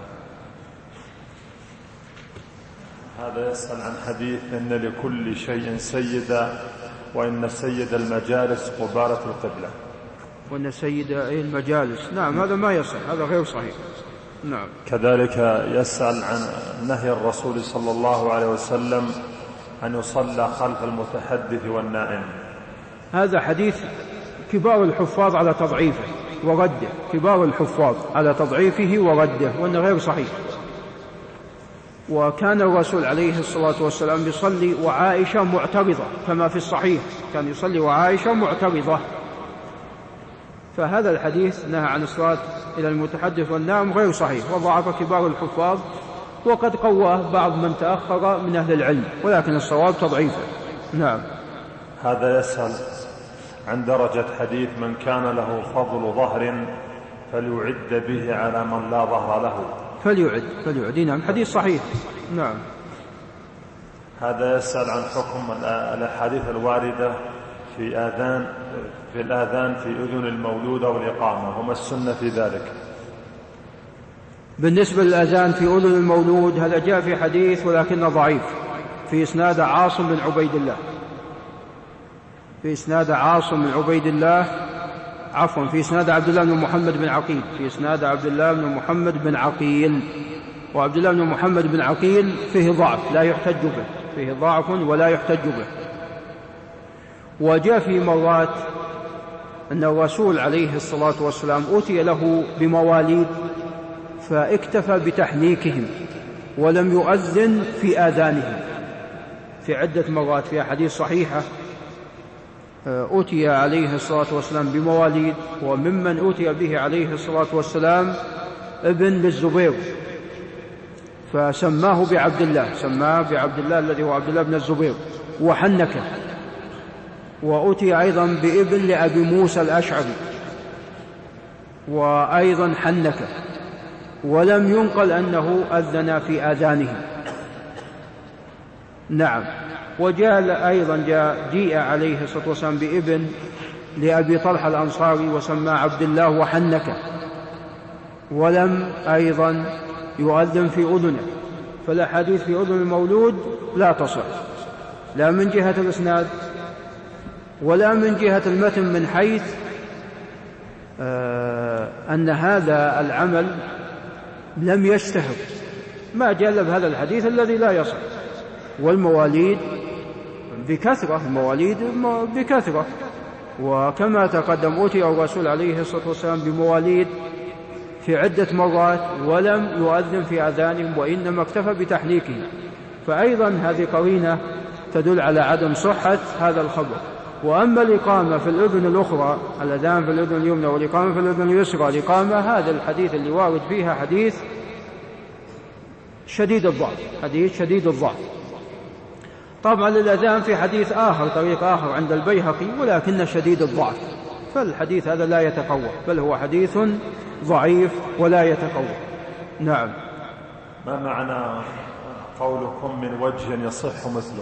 B: هذا يسأل عن حديث إن لكل شيء سيدا وإن سيد المجالس قبالة القبلة.
A: وإن سيد المجالس، نعم، هذا ما يصح، هذا غير صحيح. نعم.
B: كذلك يسأل عن نهي الرسول صلى الله عليه وسلم أن يصلى خلف المتحدث والنائم.
A: هذا حديث كبار الحفاظ على تضعيفه ورده، كبار الحفاظ على تضعيفه ورده، وأنه غير صحيح. وكان الرسول عليه الصلاة والسلام يصلي وعائشة معترضة كما في الصحيح، كان يصلي وعائشة معترضة. فهذا الحديث نهى عن الصلاة إلى المتحدث والنائم غير صحيح، وضعف كبار الحفاظ، وقد قواه بعض من تأخر من أهل العلم، ولكن الصواب تضعيفه. نعم.
B: هذا يسأل عن درجة حديث من كان له فضل ظهر فليعد به على من لا ظهر له.
A: فليعد. نعم. حديث صحيح. نعم.
B: هذا يسأل عن حكم الأحاديث الواردة في الآذان في أذن المولود والإقامة، وما السنة في ذلك؟
A: بالنسبة للأذان في أذن المولود، هذا جاء في حديث ولكنه ضعيف، في إسناد عاصم بن عبيد الله، في إسناد عبد الله بن محمد بن عقيل، في إسناد عبد الله بن محمد بن عقيل. وعبد الله بن محمد بن عقيل فيه ضعف لا يحتج به، فيه ضعف ولا يحتج به. وجاء في مرات أن الرسول عليه الصلاة والسلام أتي له بمواليد فاكتفى بتحنيكهم ولم يؤذن في آذانهم، في عدة مرات، في أحاديث صحيحة أتي عليه الصلاة والسلام بمواليد، وممن أتي به عليه الصلاة والسلام ابن للزبير فسماه بعبد الله الذي هو عبد الله بن الزبير وحنكه. وأتي أيضا بابن لأبي موسى الأشعري وأيضا حنكه، ولم ينقل أنه أذن في آذانهم. نعم. وجاء أيضا جيء عليه الصلاة والسلام بابن لأبي طلحة الأنصاري وسمى عبد الله وحنكه، ولم أيضا يؤذن في أذنه. فالأحاديث في أذن المولود لا تصح، لا من جهة الإسناد ولا من جهة المتن، من حيث أن هذا العمل لم يشتهر، ما جلب هذا الحديث الذي لا يصح. والمواليد بكثرة، المواليد بكثرة، وكما تقدم أوتي الرسول عليه الصلاة والسلام بمواليد في عدة مرات ولم يؤذن في أذانهم، وإنما اكتفى بتحنيكه، فأيضا هذه قرينة تدل على عدم صحة هذا الخبر. وأما الإقامة في الأذن الأخرى، الأذان في الأذن اليمنى والإقامة في الأذن اليسرى، الإقامة هذا الحديث اللي وارد فيها حديث شديد الضعف، حديث شديد الضعف. طبعا الأذان في حديث آخر، طريق آخر عند البيهقي، ولكن شديد الضعف، فالحديث هذا لا يتقوى، بل هو حديث ضعيف ولا يتقوى. نعم.
B: ما معنى قولكم من وجه يصح مثله؟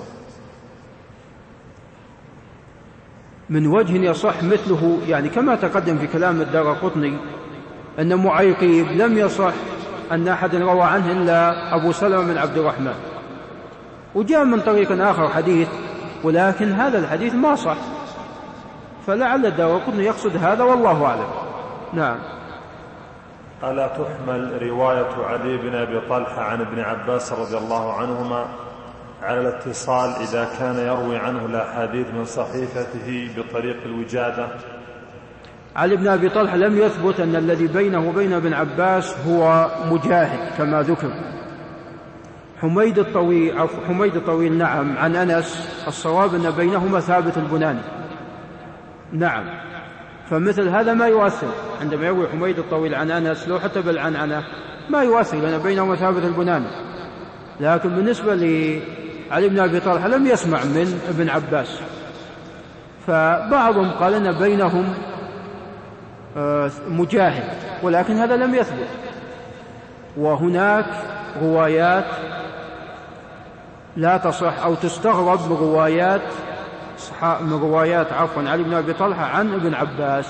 A: من وجه يصح مثله، يعني كما تقدم في كلام الدارقطني أن معيقيب لم يصح أن أحد روى عنه إلا أبو سلمة بن عبد الرحمن، وجاء من طريق آخر حديث، ولكن هذا الحديث ما صح، فلعل الدارقطني يقصد هذا والله أعلم. نعم.
B: ألا تحمل رواية علي بن أبي طلحة عن ابن عباس رضي الله عنهما على الاتصال إذا كان يروي عنه الأحاديث من صحيفته بطريق الوجادة؟
A: علي بن أبي طلحة لم يثبت أن الذي بينه وبين ابن عباس هو مجاهد كما ذكر. حميد الطويل نعم عن أنس، الصواب أن بينهما ثابت البناني. نعم، فمثل هذا ما يؤثر عندما يروي حميد الطويل عن أنس، لو حتى بالعنعنة ما يؤثر لأن بينهما ثابت البناني. لكن بالنسبة لعلي بن أبي طلحة لم يسمع من ابن عباس، فبعضهم قال أن بينهم مجاهد، ولكن هذا لم يثبت. وهناك روايات لا تصح أو تستغرب من روايات علي بن أبي طلحة عن ابن عباس،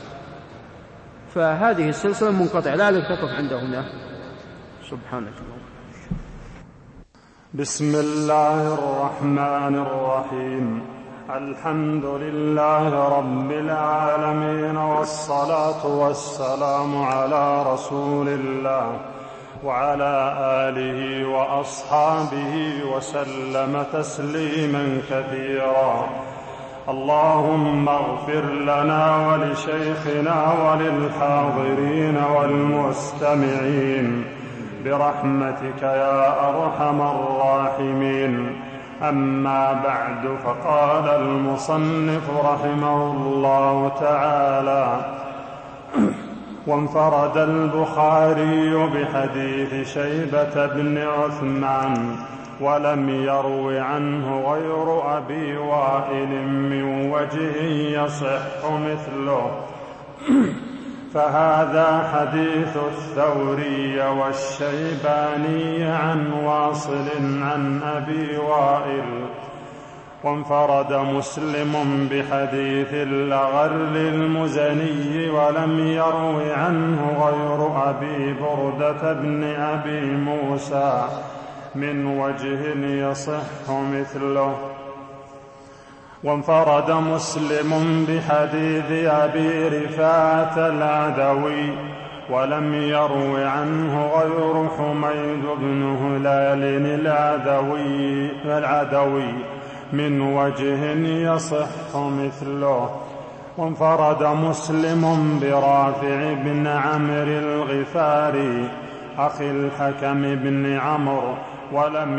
A: فهذه السلسلة منقطعة، لا تقف عند هنا. سبحانك اللهم.
C: بسم الله الرحمن الرحيم. الحمد لله رب العالمين، والصلاة والسلام على رسول الله وعلى آله وأصحابه وسلم تسليما كثيرا. اللهم اغفر لنا ولشيخنا وللحاضرين والمستمعين برحمتك يا أرحم الراحمين. أما بعد، فقال المصنف رحمه الله تعالى: وانفرد البخاري بحديث شيبة بن عثمان ولم يرو عنه غير أبي وائل من وجه يصح مثله، فهذا حديث الثوري والشيباني عن واصل عن أبي وائل. وانفرد مسلم بحديث الأغر المزني ولم يرو عنه غير أبي بردة بن أبي موسى من وجه يصح مثله. وانفرد مسلم بحديث أبي رفاعة العدوي ولم يرو عنه غير حميد بن هلال العدوي من وجه يصح مثله. وانفرد مسلم برافع بن عمرو الغفاري أخي الحكم بن عمرو ولم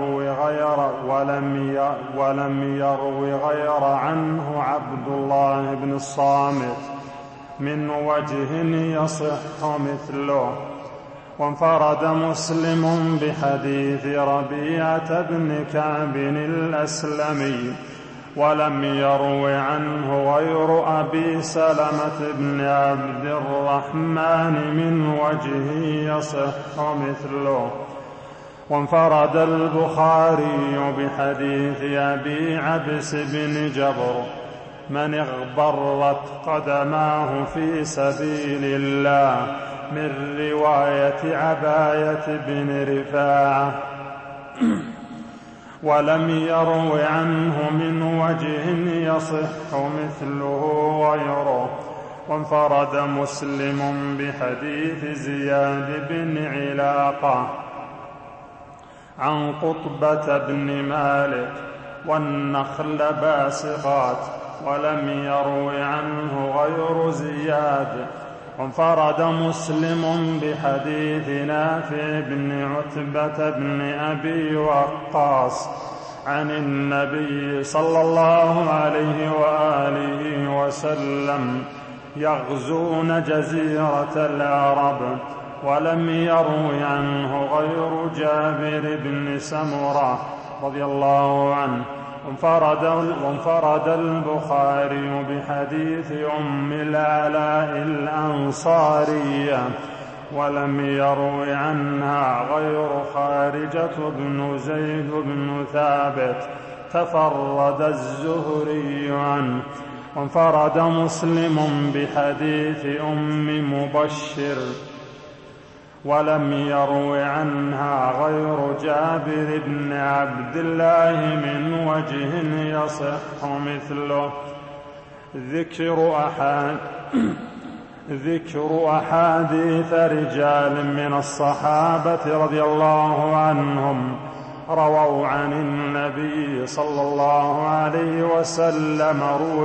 C: يرو غير عنه عبد الله بن الصامت من وجه يصح مثله. وانفرد مسلم بحديث ربيعة بن كعب الأسلمي ولم يرو عنه غير أبي سلمة بن عبد الرحمن من وجه يصح مثله. وانفرد البخاري بحديث أبي عبس بن جبر من اغبرت قدماه في سبيل الله من رواية عباية بن رفاعة ولم يرو عنه من وجه يصح مثله غيره. وانفرد مسلم بحديث زياد بن علاقة عن قطبة بن مالك والنخل باسقات، ولم يرو عنه غير زياد. وانفرد مسلم بحديث نافع بن عتبة بن أبي وقاص عن النبي صلى الله عليه وآله وسلم يغزون جزيرة العرب، ولم يرو عنه غير جابر بن سمرة رضي الله عنه. وانفرد البخاري بحديث أم العلاء الأنصارية، ولم يرو عنها غير خارجة بن زيد بن ثابت، تفرد الزهري عنه. وانفرد مسلم بحديث أم مبشر، ولم يرو ذكرها غير جابر بن عبد الله من وجه يصح مثله. ذكر أحاديث رجال من الصحابة رضي الله عنهم رووا عن النبي صلى الله عليه وسلم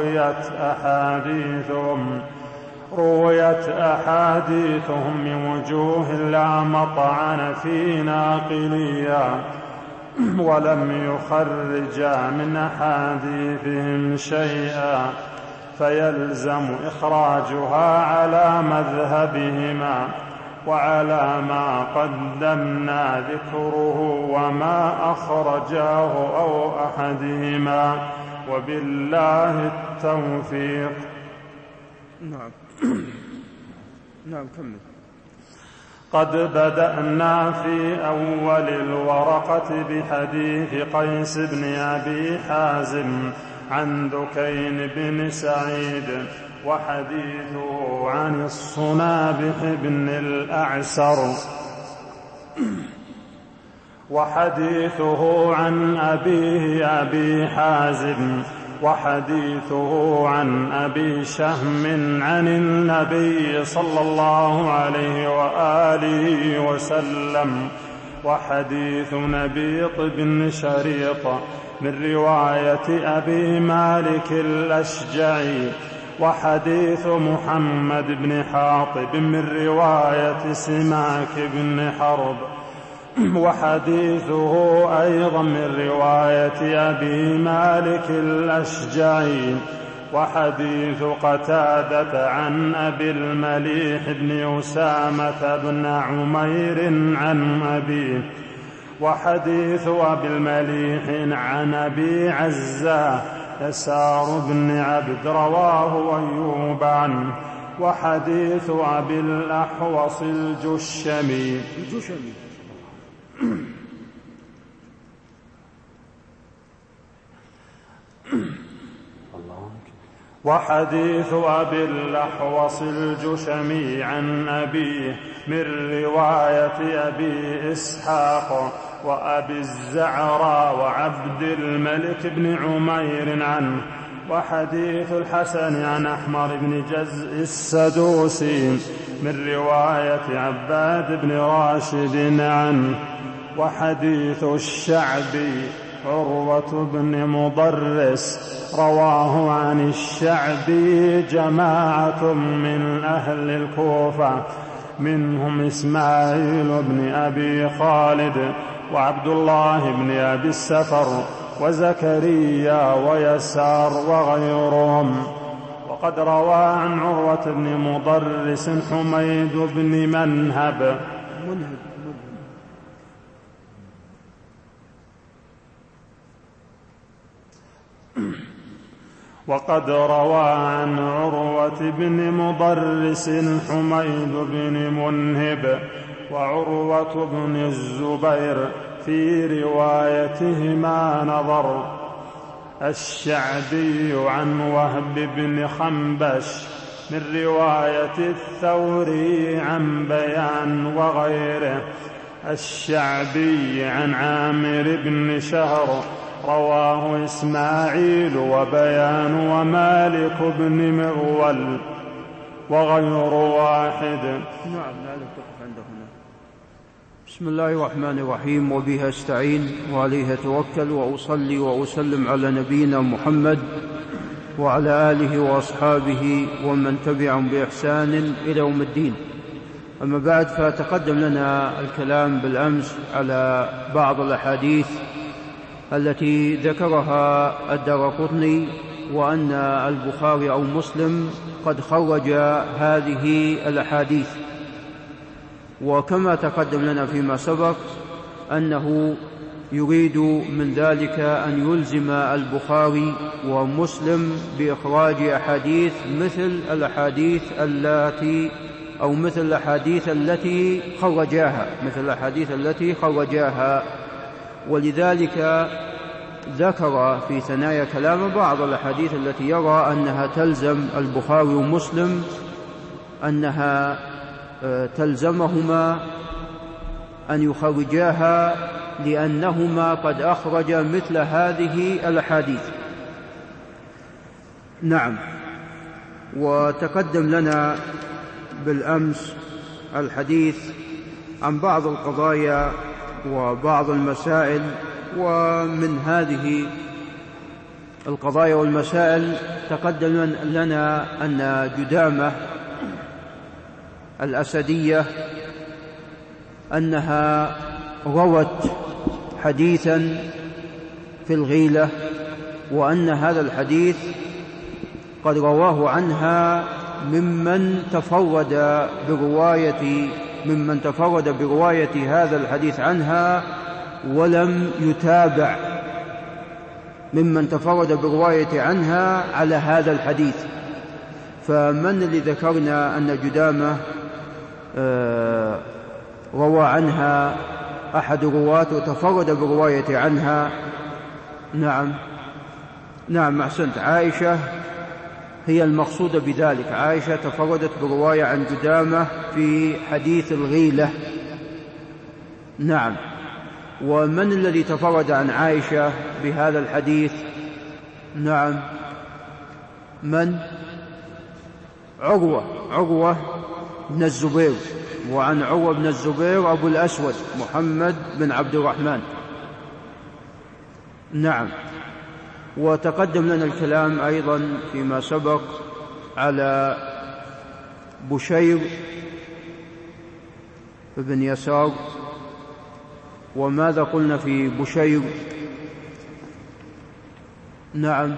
C: رويت أحاديثهم من وجوه لا مطعن في ناقليها، ولم يخرجا من أحاديثهم شيئا، فيلزم إخراجها على مذهبهما وعلى ما قدمنا ذكره وما أخرجاه أو أحدهما، وبالله التوفيق.
A: نعم كمل.
C: قد بدأنا في أول الورقة بحديث قيس بن أبي حازم عن دكين بن سعيد، وحديثه عن الصنابح بن الأعسر، وحديثه عن أبيه أبي حازم، وحديثه عن أبي شهم عن النبي صلى الله عليه وآله وسلم، وحديث نبيط بن شريط من رواية أبي مالك الأشجعي، وحديث محمد بن حاطب من رواية سماك بن حرب، وحديثه أيضا من رواية أبي مالك الأشجعي، وحديث قتادة عن أبي المليح بن أسامة بن عمير عن أبيه، وحديث أبي المليح عن أبي عزة يسار بن عبد رواه أيوب عنه، وحديث أبي الأحوص الجشمي وحديث أبي الأحوص الجشمي عن أبيه من رواية أبي إسحاق وأبي الزعراء وعبد الملك بن عمير عنه، وحديث الحسن عن أحمر بن جزء السدوسي من رواية عباد بن راشد عنه، وحديث الشعبي عروة بن مضرس رواه عن الشعبي جماعة من أهل الكوفة، منهم إسماعيل بن أبي خالد وعبد الله بن أبي السفر وزكريا ويسار وغيرهم. وقد روى عن عروة بن مضرس حميد بن منهب وقد روى عن عروة بن مضرس حميد بن منهب وعروة بن الزبير في روايتهما نظر. الشعبي عن وهب بن خنبش من رواية الثوري عن بيان وغيره، الشعبي عن عامر بن شهر رواه إسماعيل وبيان ومالك بن مغول وغير واحد.
A: نعم بسم الله الرحمن الرحيم، وبه استعين وعليه توكل، وأصلي وأسلم على نبينا محمد وعلى آله وأصحابه ومن تبعهم بإحسان إلى يوم الدين. أما بعد، فتقدم لنا الكلام بالأمس على بعض الأحاديث التي ذكرها الدارقطني، وأن البخاري أو مسلم قد خرج هذه الأحاديث. وكما تقدم لنا فيما سبق أنه يريد من ذلك أن يلزم البخاري ومسلم بإخراج أحاديث مثل الأحاديث التي خرجاها، ولذلك ذكر في ثنايا كلام بعض الأحاديث التي يرى أنها تلزم البخاري ومسلم، أنها تلزمهما أن يخرجاها لأنهما قد أخرج مثل هذه الأحاديث. نعم. وتقدم لنا بالأمس الحديث عن بعض القضايا وبعض المسائل، ومن هذه القضايا والمسائل تقدم لنا أن جدامة الأسدية أنها روت حديثا في الغيلة، وأن هذا الحديث قد رواه عنها ممن تفرد برواية هذا الحديث عنها ولم يتابع ممن تفرد برواية عنها على هذا الحديث. فمن اللي ذكرنا أن جدامة روى عنها أحد رواة وتفرد برواية عنها؟ نعم أحسنت، عائشة هي المقصودة بذلك. عائشة تفردت برواية عن جدامة في حديث الغيلة. نعم. ومن الذي تفرد عن عائشة بهذا الحديث؟ نعم، من؟ عروة بن الزبير. وعن عروة بن الزبير أبو الأسود محمد بن عبد الرحمن. نعم. وتقدم لنا الكلام أيضا فيما سبق على بشير بن يسار. وماذا قلنا في بشير؟ نعم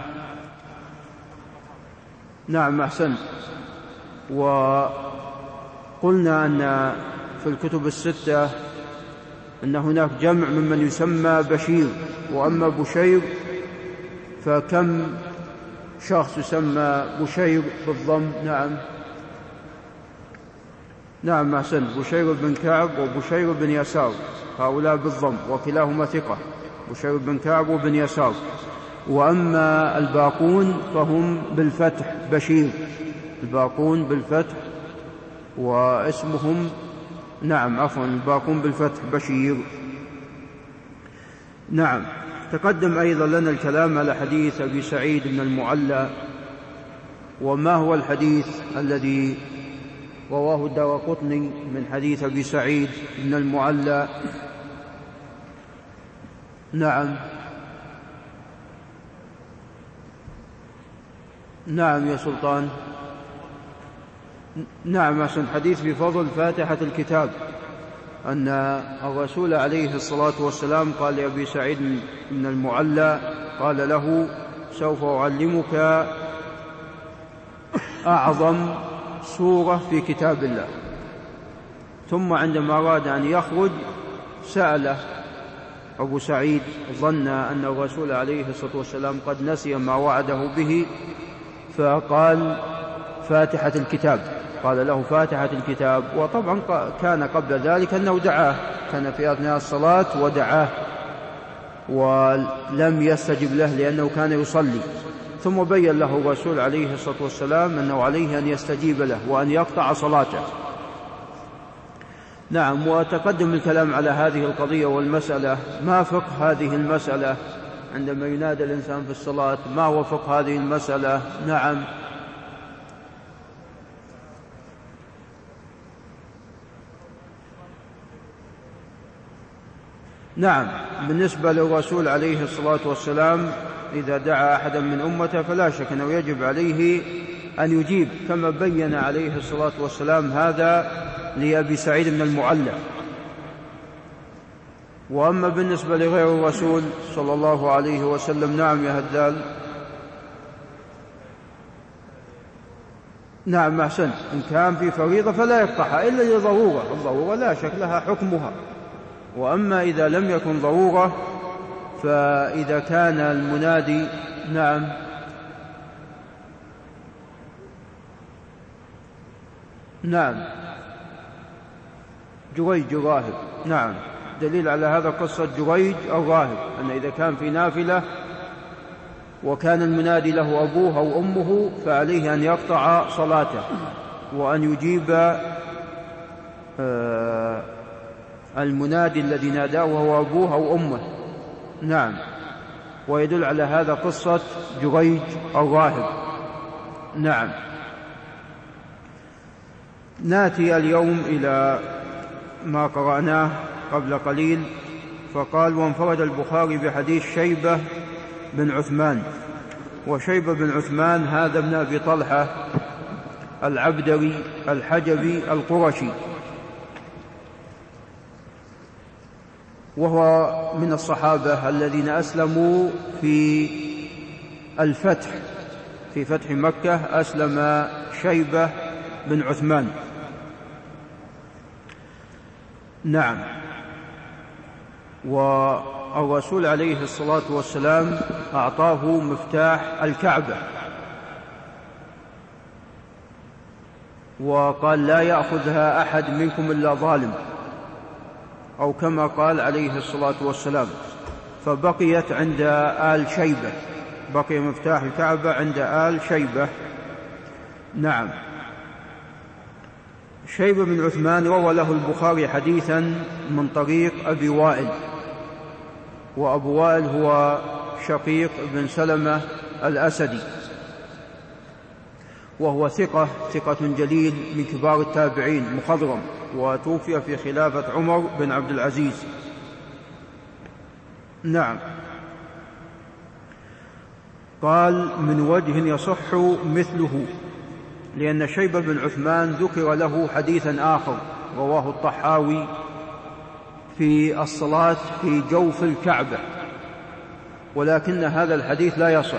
A: أحسنت. وقلنا أن في الكتب الستة أن هناك جمع ممن يسمى بشير، وأما بشير فكم شخص يسمى بشير بالضم؟ نعم أحسنت، بشير بن كعب وبشير بن يسار، هؤلاء بالضم وكلاهما ثقة، بشير بن كعب وبن يسار. وأما الباقون فهم بالفتح بشير، الباقون بالفتح واسمهم الباقون بالفتح بشير. نعم. تقدم أيضا لنا الكلام على حديث أبي سعيد بن المعلى. وما هو الحديث الذي رواه الدارقطني من حديث أبي سعيد بن المعلى؟ نعم يا سلطان. نعم أحسن، حديث في فضل فاتحة الكتاب، أن الرسول عليه الصلاة والسلام قال لأبي سعيد بن المعلى، قال له: سوف أعلمك أعظم سورة في كتاب الله. ثم عندما أراد أن يخرج سأله أبو سعيد، ظن أن الرسول عليه الصلاة والسلام قد نسي ما وعده به، فقال: فاتحة الكتاب. قال له: فاتحة الكتاب. وطبعا كان قبل ذلك أنه دعاه، كان في أثناء الصلاة ودعاه ولم يستجب له لأنه كان يصلي. ثم بين له الرسول عليه الصلاة والسلام أنه عليه أن يستجيب له وأن يقطع صلاته. نعم. وتقدم الكلام على هذه القضية والمسألة، ما فقه هذه المسألة عندما ينادى الإنسان في الصلاة، ما هو فقه هذه المسألة؟ نعم. نعم، بالنسبة للرسول عليه الصلاة والسلام إذا دعا أحدا من أمته فلا شك أنه يجب عليه أن يجيب، كما بين عليه الصلاة والسلام هذا لأبي سعيد بن المعلى. وأما بالنسبة لغير الرسول صلى الله عليه وسلم، نعم يا هدال. نعم أحسن، إن كان في فريضة فلا يقطعها إلا لضرورة، الضرورة لا شك لها حكمها. وأما إذا لم يكن ضرورة فإذا كان المنادي نعم نعم جريج الراهب، نعم، دليل على هذا قصة جريج الراهب، أن إذا كان في نافلة وكان المنادي له أبوه أو أمه فعليه أن يقطع صلاته وأن يجيب المنادي الذي ناداه وهو أبوه أو أمه. نعم. ويدل على هذا قصة جريج الراهب. نعم. ناتي اليوم إلى ما قرأناه قبل قليل، فقال: وانفرد البخاري بحديث شيبة بن عثمان. وشيبة بن عثمان هذا ابن أبي طلحة العبدري الحجبي القرشي، وهو من الصحابة الذين أسلموا في الفتح، في فتح مكة أسلم شيبة بن عثمان. نعم. والرسول عليه الصلاة والسلام أعطاه مفتاح الكعبة، وقال: لا يأخذها أحد منكم إلا ظالم، أو كما قال عليه الصلاة والسلام. فبقيت عند آل شيبة، بقي مفتاح الكعبة عند آل شيبة. نعم. شيبة بن عثمان روى له البخاري حديثا من طريق أبي وائل، وأبو وائل هو شقيق بن سلمة الأسدي، وهو ثقة جليل من كبار التابعين، مخضرم، وتوفي في خلافة عمر بن عبد العزيز. نعم. قال: من وجه يصح مثله، لأن شيبة بن عثمان ذكر له حديثا آخر رواه الطحاوي في الصلاة في جوف الكعبة، ولكن هذا الحديث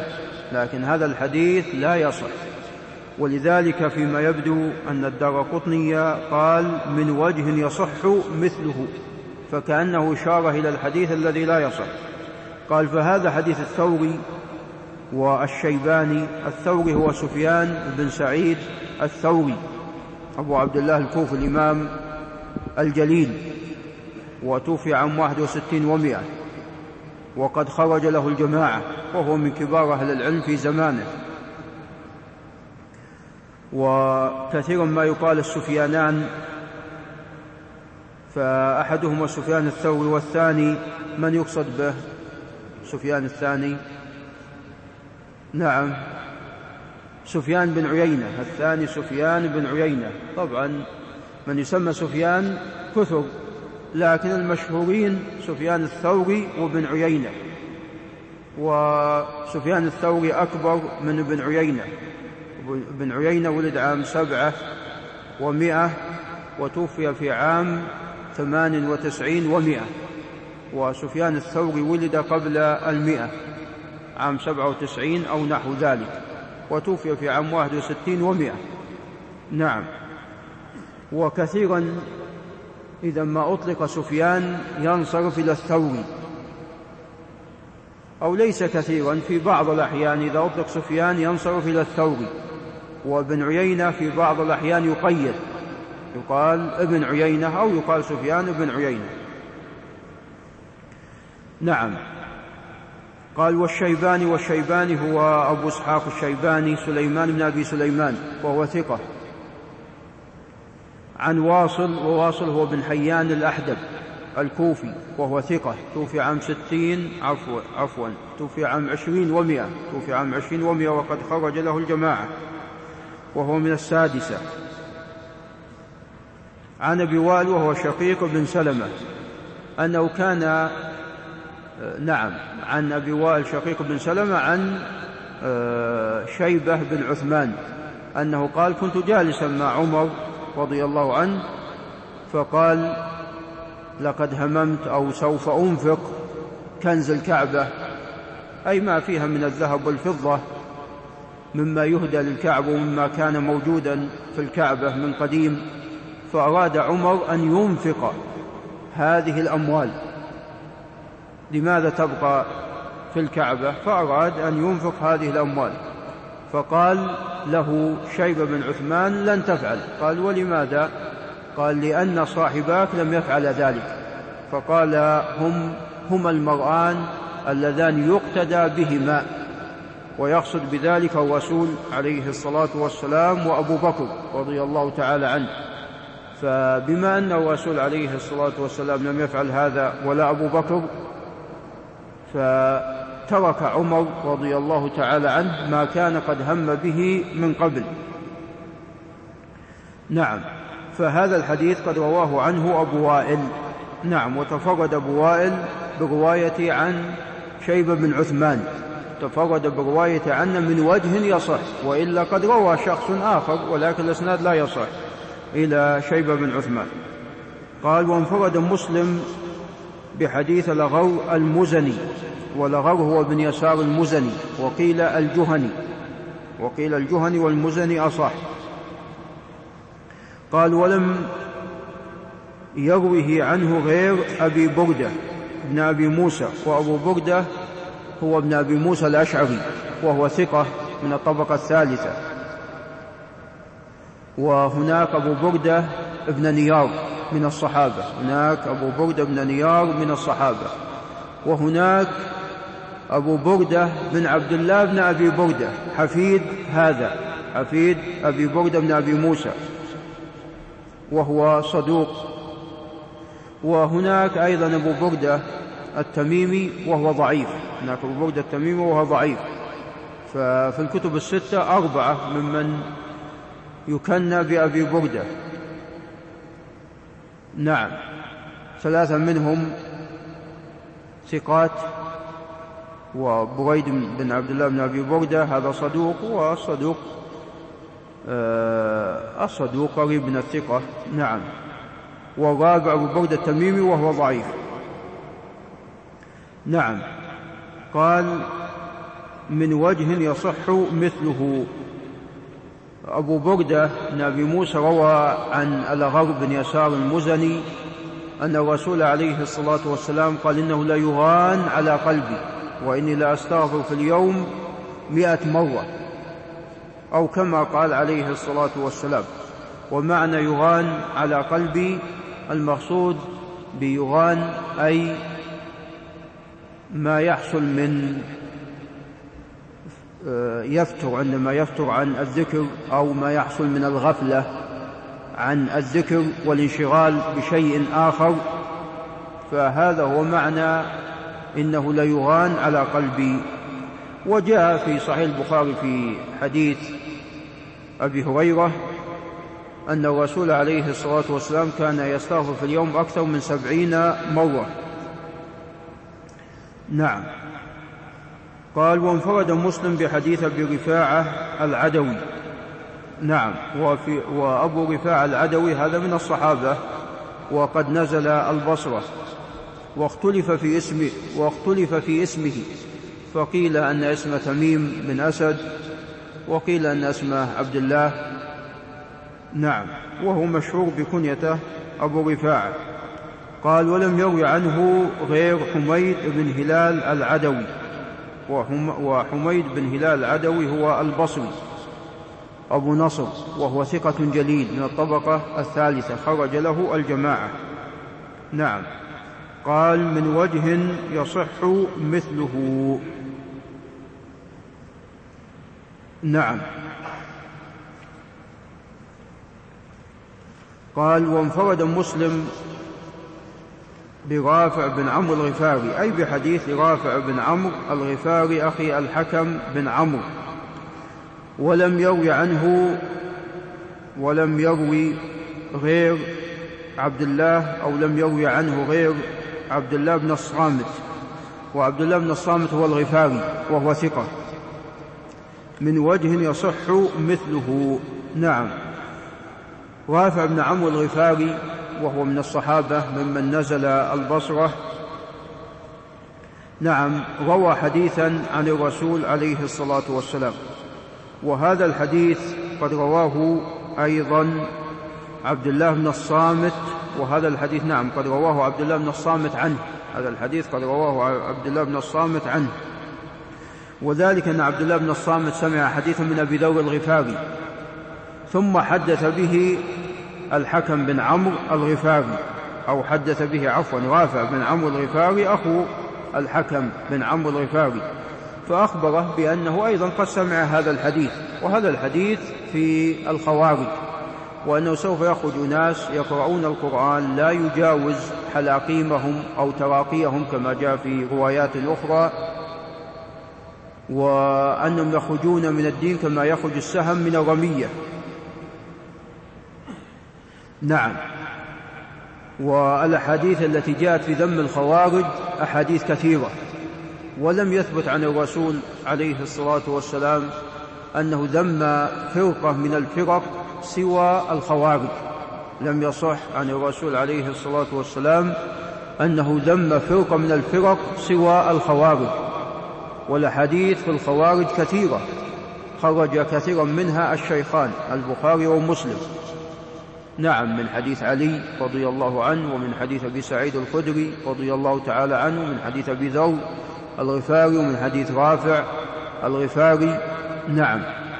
A: لا يصح، ولذلك فيما يبدو أن الدارقطني قال: من وجه يصح مثله، فكأنه إشارة إلى الحديث الذي لا يصح. قال: فهذا حديث الثوري والشيباني. الثوري هو سفيان بن سعيد الثوري أبو عبد الله الكوفي الإمام الجليل، وتوفي عام 61 و100، وقد خرج له الجماعة، وهو من كبار أهل العلم في زمانه. وكثيرا ما يقال السفيانان، فأحدهما سفيان الثوري، والثاني من يقصد به سفيان الثاني؟ نعم، سفيان بن عيينة، الثاني سفيان بن عيينة. طبعا من يسمى سفيان كثر، لكن المشهورين سفيان الثوري وابن عيينة، وسفيان الثوري أكبر من ابن عيينة. ابن عيينة ولد عام 7 و100، وتوفي في عام 98 و100، وسفيان الثوري ولد قبل 100 عام 97 أو نحو ذلك، وتوفي في عام 61 و100. نعم. وكثيرا إذا ما أطلق سفيان ينصرف إلى الثوري، أو ليس كثيرا، في بعض الأحيان إذا أطلق سفيان ينصرف إلى الثوري. وابن عيينة في بعض الأحيان يقيد، يقال ابن عيينة أو يقال سفيان ابن عيينة. نعم. قال: والشيباني هو أبو إسحاق الشيباني سليمان بن أبي سليمان، وهو ثقة. عن واصل، وواصل هو بن حيان الأحدب الكوفي وهو ثقة، توفي عام 60 توفي عام 20 و100 وقد خرج له الجماعة وهو من السادسة. عن أبي وائل وهو شقيق بن سلمة أنه كان عن أبي وائل شقيق بن سلمة عن شيبة بن عثمان أنه قال كنت جالسا مع عمر رضي الله عنه فقال لقد هممت أو سوف أنفق كنز الكعبة، أي ما فيها من الذهب والفضة مما يهدى للكعبة ومما كان موجودا في الكعبة من قديم، فأراد عمر أن ينفق هذه الأموال. لماذا تبقى في الكعبة؟ فأراد أن ينفق هذه الأموال، فقال له شيبة بن عثمان لن تفعل. قال ولماذا؟ قال لأن صاحباك لم يفعل ذلك. فقال هما المرآن اللذان يقتدى بهما، ويقصد بذلك الرسول عليه الصلاة والسلام وأبو بكر رضي الله تعالى عنه. فبما أن الرسول عليه الصلاة والسلام لم يفعل هذا ولا أبو بكر، فترك عمر رضي الله تعالى عنه ما كان قد هم به من قبل. نعم. فهذا الحديث قد رواه عنه أبو وائل. نعم. وتفرد أبو وائل برواية عن شيبة بن عثمان، تفرد برواية عنه من وجه يصح، وإلا قد روى شخص آخر ولكن الإسناد لا يصح إلى شيبة بن عثمان. قال وانفرد مسلم بحديث لغر المزني، ولغر هو بن يسار المزني، وقيل الجهني والمزني أصح. قال ولم يروه عنه غير أبي بردة ابن أبي موسى، وأبو بردة هو ابن أبي موسى الأشعري وهو ثقة من الطبقة الثالثة. وهناك أبو بردة ابن نيار من الصحابة، وهناك أبو بردة بن عبد الله بن أبي بردة حفيد أبي بردة بن أبي موسى وهو صدوق. وهناك أيضا أبو بردة التميمي وهو ضعيف. ففي الكتب الستة 4 ممن يكنى بأبي بردة. نعم. 3 منهم ثقات، وبريد بن عبد الله بن أبي بردة هذا صدوق، الصدوق قريب من الثقة. نعم. والرابع أبو بردة التميمي وهو ضعيف. نعم. قال من وجه يصح مثله. أبو بردة بن أبي موسى روى عن الأغر بن يسار المزني أن الرسول عليه الصلاة والسلام قال إنه لا يغان على قلبي، وإني لا أستغفر في اليوم 100 مرة، أو كما قال عليه الصلاة والسلام. ومعنى يغان على قلبي المقصود بيغان أي ما يحصل من يفتر عندما يفتر عن الذكر، أو ما يحصل من الغفلة عن الذكر والانشغال بشيء آخر، فهذا هو معنى إنه لا يغان على قلبي. وجاء في صحيح البخاري في حديث أبي هريرة أن الرسول عليه الصلاة والسلام كان يستغفر في اليوم أكثر من 70 مرة. نعم. قال وانفرد مسلم بحديث أبي رفاعة العدوي. نعم. وأبو رفاعة العدوي هذا من الصحابة وقد نزل البصرة، واختلف في اسمه، فقيل أن اسمه تميم بن أسد، وقيل أن اسمه عبد الله. نعم. وهو مشهور بكنيته أبو رفاعة. قال ولم يروي عنه غير حميد بن هلال العدوي، وحميد بن هلال العدوي هو البصري أبو نصر، وهو ثقة جليل من الطبقة الثالثة، خرج له الجماعة. نعم. قال من وجه يصح مثله. نعم. قال وانفرد مسلم برافع بن عمرو الغفاري، أي بحديث رافع بن عمرو الغفاري أخي الحكم بن عمرو، ولم يروي عنه ولم يروي غير عبد الله، أو لم يروي عنه غير عبد الله بن الصامت، وعبد الله بن الصامت هو الغفاري وهو ثقة من وجه يصح مثله. نعم، رافع بن عمرو الغفاري وهو من الصحابة ممن نزل البصرة، نعم، روى حديثا عن الرسول عليه الصلاة والسلام، وهذا الحديث قد رواه أيضا عبد الله بن الصامت، وهذا الحديث نعم قد رواه عبد الله بن الصامت عنه، هذا الحديث قد رواه عبد الله بن الصامت عنه، وذلك أن عبد الله بن الصامت سمع حديثا من أبي ذر الغفاري ثم حدث به الحكم بن عمرو الغفاري، أو حدث به عفوا رافع بن عمرو الغفاري أخو الحكم بن عمرو الغفاري، فأخبره بأنه أيضا قد سمع هذا الحديث، وهذا الحديث في الخوارج، وأنه سوف يخرج ناس يقرؤون القرآن لا يجاوز حلاقيمهم أو تراقيهم كما جاء في روايات أخرى، وأنهم يخرجون من الدين كما يخرج السهم من الرمية. نعم، والأحاديث التي جاءت في ذم الخوارج أحاديث كثيرة، ولم يثبت عن الرسول عليه الصلاة والسلام أنه ذم فرقة من الفرق سوى الخوارج، لم يصح عن الرسول عليه الصلاة والسلام أنه ذم فرقة من الفرق سوى الخوارج، والأحاديث في الخوارج كثيرة، خرج كثيرا منها الشيخان البخاري ومسلم، نعم، من حديث علي رضي الله عنه، ومن حديث أبي سعيد الخدري رضي الله تعالى عنه، من حديث أبي ذر الغفاري، ومن حديث رافع الغفاري. نعم،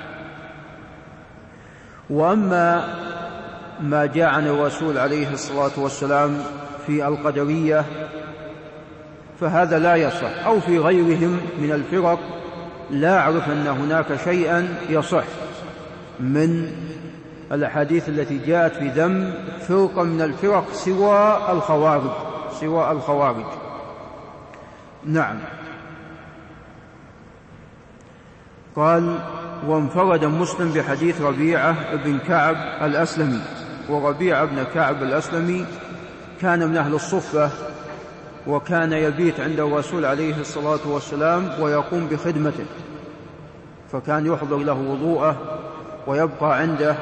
A: وأما ما جاء عن الرسول عليه الصلاة والسلام في القدرية فهذا لا يصح، أو في غيرهم من الفرق لا أعرف أن هناك شيئا يصح من الأحاديث التي جاءت في ذم فرقة من الفرق سوى الخوارج. نعم، قال وانفرد مسلم بحديث ربيعة بن كعب الأسلمي، وربيعة بن كعب الأسلمي كان من أهل الصفة، وكان يبيت عند الرسول عليه الصلاة والسلام ويقوم بخدمته، فكان يحضر له وضوءه ويبقى عنده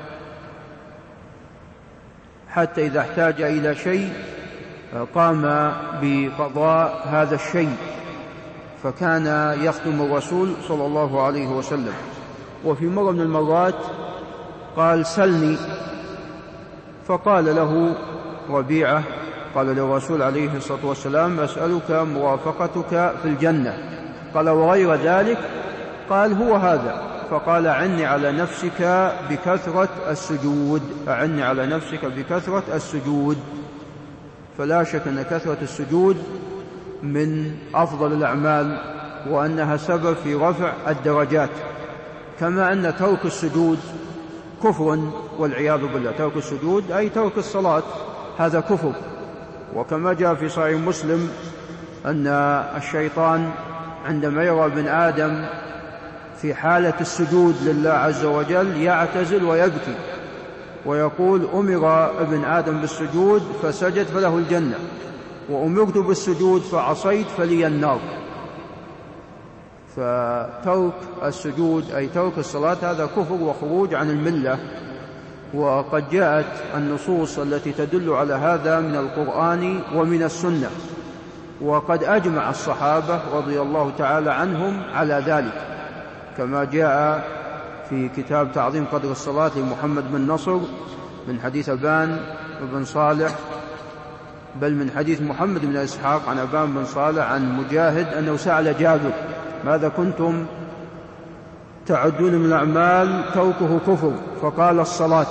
A: حتى إذا احتاج إلى شيء قام بقضاء هذا الشيء، فكان يخدم الرسول صلى الله عليه وسلم. وفي مرة من المرات قال سلني، فقال له ربيعة، قال للرسول عليه الصلاة والسلام أسألك مرافقتك في الجنة، قال وغير ذلك، قال هو هذا، فقال أعني على نفسك بكثرة السجود، أعني على نفسك بكثرة السجود. فلا شك أن كثرة السجود من أفضل الأعمال، وأنها سبب في رفع الدرجات، كما أن ترك السجود كفر والعياذ بالله، ترك السجود أي ترك الصلاة هذا كفر، وكما جاء في صحيح مسلم أن الشيطان عندما يرى ابن آدم في حالة السجود لله عز وجل يعتزل ويبكي ويقول أمر ابن آدم بالسجود فسجد فله الجنة، وأمرت بالسجود فعصيت فلي النار. فترك السجود أي ترك الصلاة هذا كفر وخروج عن الملة، وقد جاءت النصوص التي تدل على هذا من القرآن ومن السنة، وقد أجمع الصحابة رضي الله تعالى عنهم على ذلك، كما جاء في كتاب تعظيم قدر الصلاة لمحمد بن نصر من حديث أبان بن صالح، بل من حديث محمد بن إسحاق عن أبان بن صالح عن مجاهد أنه سأل جابر ماذا كنتم تعدون من الأعمال تركه كفر، فقال الصلاة،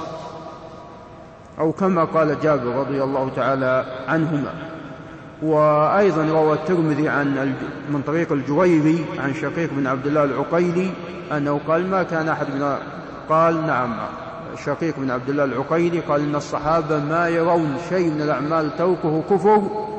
A: أو كما قال جابر رضي الله تعالى عنهما. وأيضا روى الترمذي من طريق الجويري عن شقيق بن عبد الله العقيلي أنه قال ما كان أحد قال نعم شقيق بن عبد الله العقيلي قال إن الصحابة ما يرون شيء من الأعمال تركه كفر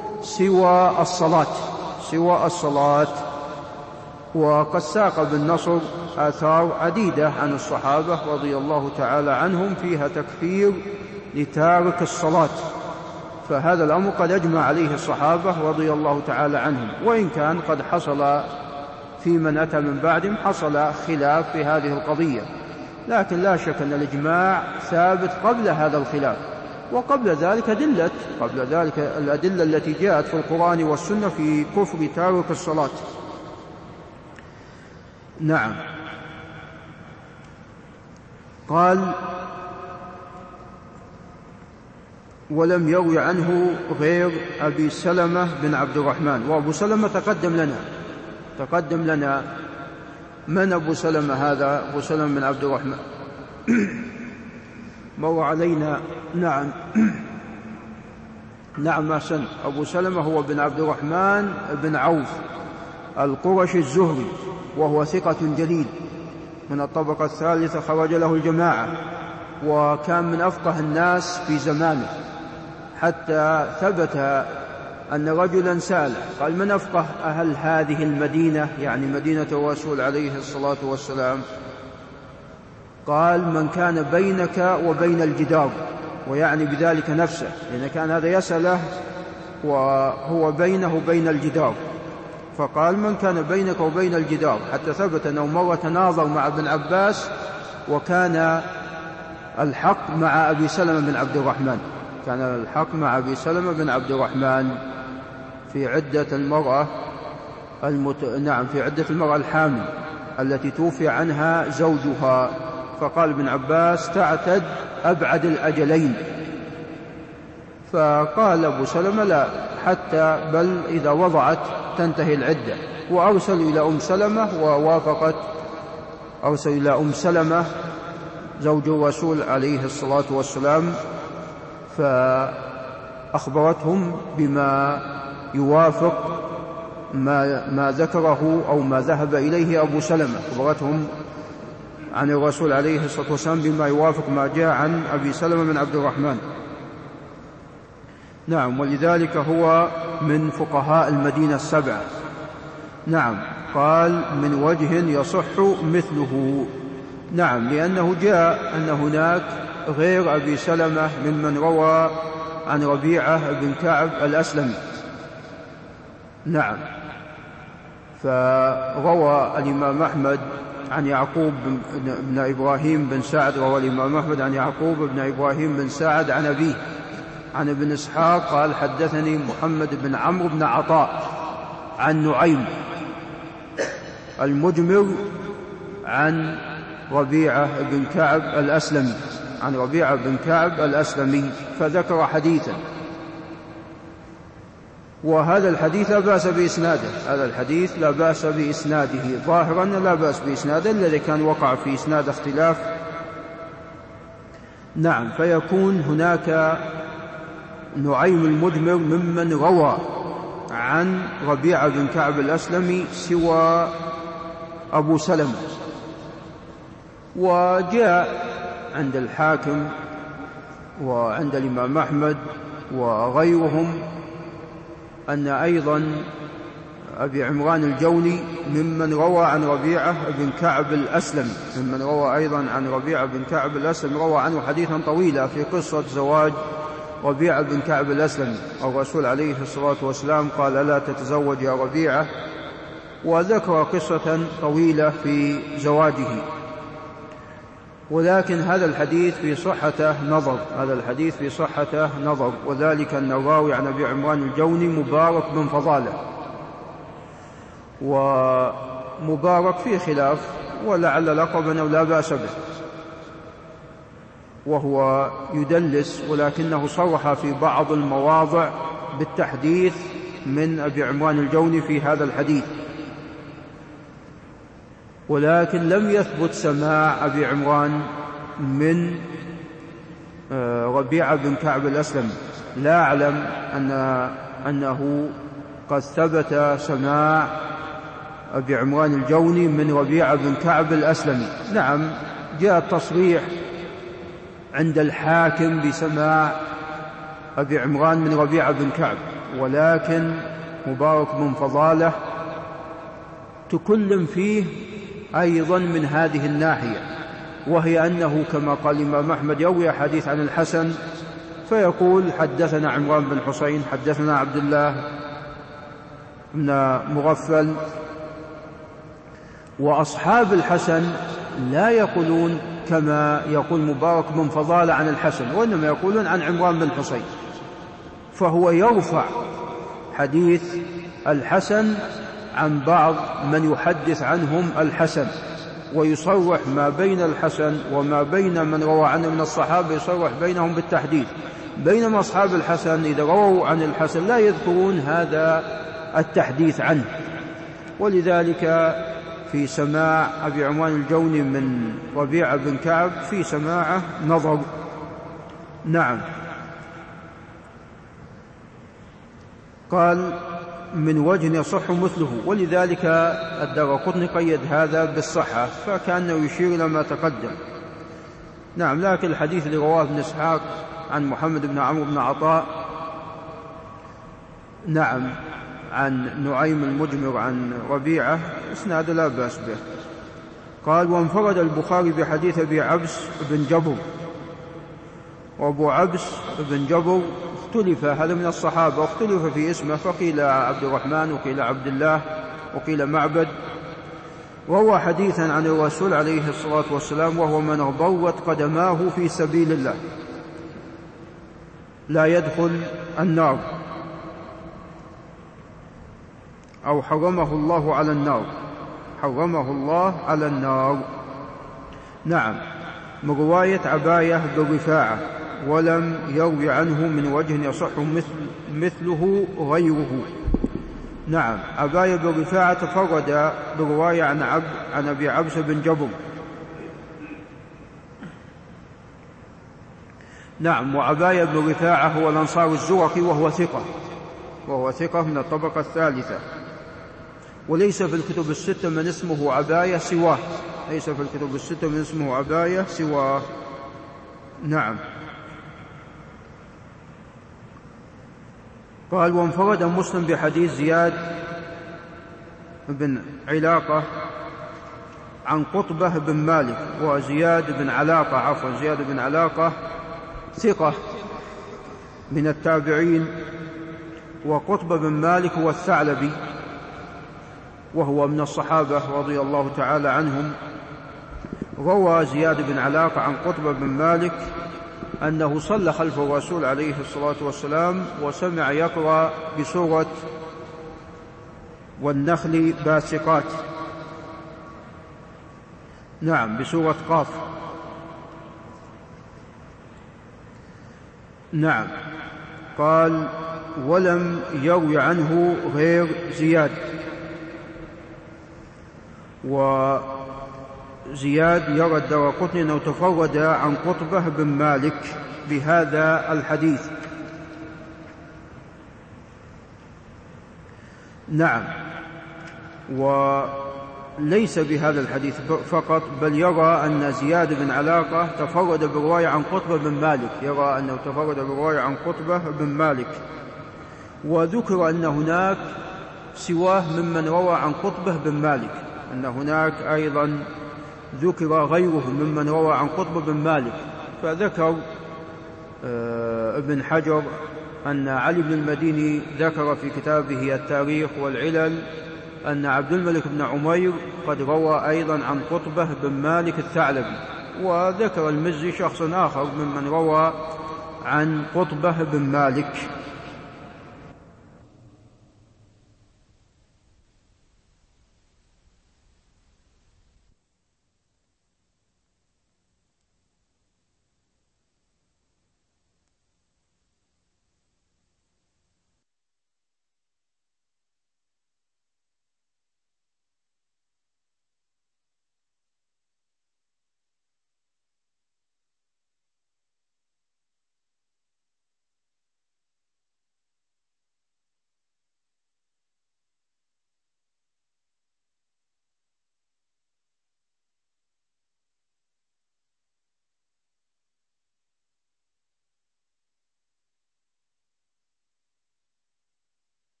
A: سوى الصلاة. وقد ساق بالنصر آثار عديدة عن الصحابة رضي الله تعالى عنهم فيها تكفير لتارك الصلاة، فهذا الأمر قد أجمع عليه الصحابة رضي الله تعالى عنهم، وإن كان قد حصل في من أتى من بعدهم حصل خلاف في هذه القضية، لكن لا شك أن الإجماع ثابت قبل هذا الخلاف. وقبل ذلك الأدلة التي جاءت في القرآن والسنة في كفر تارك الصلاة. نعم. قال ولم يروي عنه غير أبي سلمة بن عبد الرحمن. وأبو سلمة تقدم لنا من أبو سلمة هذا؟ أبو سلمة بن عبد الرحمن مر علينا. نعم أحسن. أبو سلمة هو بن عبد الرحمن بن عوف القرشي الزهري، وهو ثقة جليل من الطبقة الثالثة، خرج له الجماعة، وكان من أفقه الناس في زمانه، حتى ثبت أن رجلا سأله قال من أفقه أهل هذه المدينة، يعني مدينة الرسول عليه الصلاة والسلام؟ قال من كان بينك وبين الجدار، ويعني بذلك نفسه، لأن كان هذا يسأله وهو بينه وبين الجدار، فقال من كان بينك وبين الجدار، حتى ثبت أنه مرة تناظر مع ابن عباس، وكان الحق مع أبي سلمة بن عبد الرحمن، كان الحق مع أبي سلمة بن عبد الرحمن في عدة المرأة في عدة المرأة الحامل التي توفي عنها زوجها، فقال ابن عباس تعتد أبعد الأجلين، فقال أبو سلمة لا، حتى بل إذا وضعت تنتهي العدة، وأرسل إلى أم سلمة ووافقت، أرسل إلى أم سلمة زوج الرسول عليه الصلاة والسلام، فأخبرتهم بما يوافق ما ذكره أو ما ذهب إليه أبو سلمة، أخبرتهم عن الرسول عليه الصلاة والسلام بما يوافق ما جاء عن أبي سلمة بن عبد الرحمن. نعم. ولذلك هو من فقهاء المدينة السبعة. نعم. قال من وجه يصح مثله. نعم، لأنه جاء أن هناك غير أبي سلمة ممن روى عن ربيعة بن كعب الأسلمي. نعم. فروى الإمام أحمد عن يعقوب بن إبراهيم بن سعد، روى الإمام أحمد عن يعقوب بن إبراهيم بن سعد عن أبيه عن ابن إسحاق قال حدثني محمد بن عمرو بن عطاء عن نعيم المجمر عن ربيعة بن كعب الأسلمي، عن ربيعة بن كعب الأسلمي، فذكر حديثا، وهذا الحديث لا بأس بإسناده، هذا الحديث لا بأس بإسناده، ظاهرا لا بأس بإسناده، الذي كان وقع في إسناد اختلاف. نعم. فيكون هناك نعيم المجمر ممن روى عن ربيعة بن كعب الأسلمي سوى أبو سلمة. وجاء عند الحاكم وعند الإمام أحمد وغيرهم أن أيضا أبي عمران الجوني ممن روى عن ربيعة بن كعب الأسلمي، ممن روى أيضا عن ربيعة بن كعب الأسلمي، روى عنه حديثا طويلا في قصة زواج ربيعة بن كعب الأسلمي. الرسول عليه الصلاة والسلام قال لا تتزوج يا ربيعة، وذكر قصة طويلة في زواجه. ولكن هذا الحديث في صحته نظر، وذلك أن الراوي عن أبي عمران الجوني مبارك بن فضالة، ومبارك فيه خلاف، ولعل لقب أنه لا بأس به، وهو يدلس، ولكنه صرح في بعض المواضع بالتحديث من أبي عمران الجوني في هذا الحديث، ولكن لم يثبت سماع أبي عمران من ربيعة بن كعب الأسلمي. لا أعلم أنه قد ثبت سماع أبي عمران الجوني من ربيعة بن كعب الأسلمي. نعم، جاء التصريح عند الحاكم بسماع أبي عمران من ربيعة بن كعب، ولكن مبارك بن فضالة تكلم فيه أيضا من هذه الناحية، وهي أنه كما قال الإمام أحمد يروي حديث عن الحسن فيقول حدثنا عمران بن حسين، حدثنا عبد الله بن مغفل. وأصحاب الحسن لا يقولون كما يقول مبارك بن فضالة عن الحسن، وإنما يقولون عن عمران بن حسين، فهو يرفع حديث الحسن عن بعض من يحدث عنهم الحسن، ويصرح ما بين الحسن وما بين من روى عنه من الصحابة، يصرح بينهم بالتحديث، بينما أصحاب الحسن إذا رووا عن الحسن لا يذكرون هذا التحديث عنه. ولذلك في سماع أبي عمران الجوني من ربيعة بن كعب في سماعه نظر. نعم. قال من وجه يصح مثله، ولذلك الدارقطني قيد هذا بالصحة، فكأنه يشير إلى ما تقدم. نعم. لكن الحديث اللي رواه ابن إسحاق عن محمد بن عمرو بن عطاء نعم عن نعيم المجمر عن ربيعة اسناد لا بأس به. قال وانفرد البخاري بحديث أبي عبس بن جبر، وأبو عبس بن جبر اختلف، هذا من الصحابة، اختلف في اسمه، فقيل عبد الرحمن وقيل عبد الله وقيل معبد، وهو حديثا عن الرسول عليه الصلاة والسلام، وهو من ضوت قدماه في سبيل الله لا يدخل النار، أو حرمه الله على النار، حرمه الله على النار. نعم. من رواية عباية بن رفاعة، ولم يروي عنه من وجه يصح مثله غيره. نعم. عباية بن رفاعة تفرد برواية عن أبي عبس بن جبر. نعم. وعباية بن رفاعة هو الأنصار الزرقي، وهو ثقة من الطبقة الثالثة، وليس في الكتب الستة من اسمه عباية سواه، ليس في الكتب الستة من اسمه عباية سواه. نعم. قال وانفرد مسلم بحديث زياد بن علاقة عن قطبة بن مالك، وزياد بن علاقة ثقة من التابعين، وقطبة بن مالك هو الثعلبي، وهو من الصحابة رضي الله تعالى عنهم. روى زياد بن علاقة عن قطبة بن مالك أنه صلى خلف الرسول عليه الصلاة والسلام، وسمع يقرأ بسورة والنخل باسقات، نعم بسورة قاف. نعم. قال ولم يروي عنه غير زياد، وزياد يرى الدارقطني أنه تفرد عن قطبة بن مالك بهذا الحديث. نعم. وليس بهذا الحديث فقط، بل يرى أن زياد بن علاقة تفرد برواية عن قطبة بن مالك، يرى أنه تفرد برواية عن قطبة بن مالك. وذكر أن هناك سواه ممن روى عن قطبة بن مالك، أن هناك أيضا ذكر غيره ممن روى عن قطبة بن مالك. فذكر ابن حجر أن علي بن المديني ذكر في كتابه التاريخ والعلل أن عبد الملك بن عمير قد روى أيضا عن قطبة بن مالك الثعلبي. وذكر المزي شخص آخر ممن روى عن قطبة بن مالك.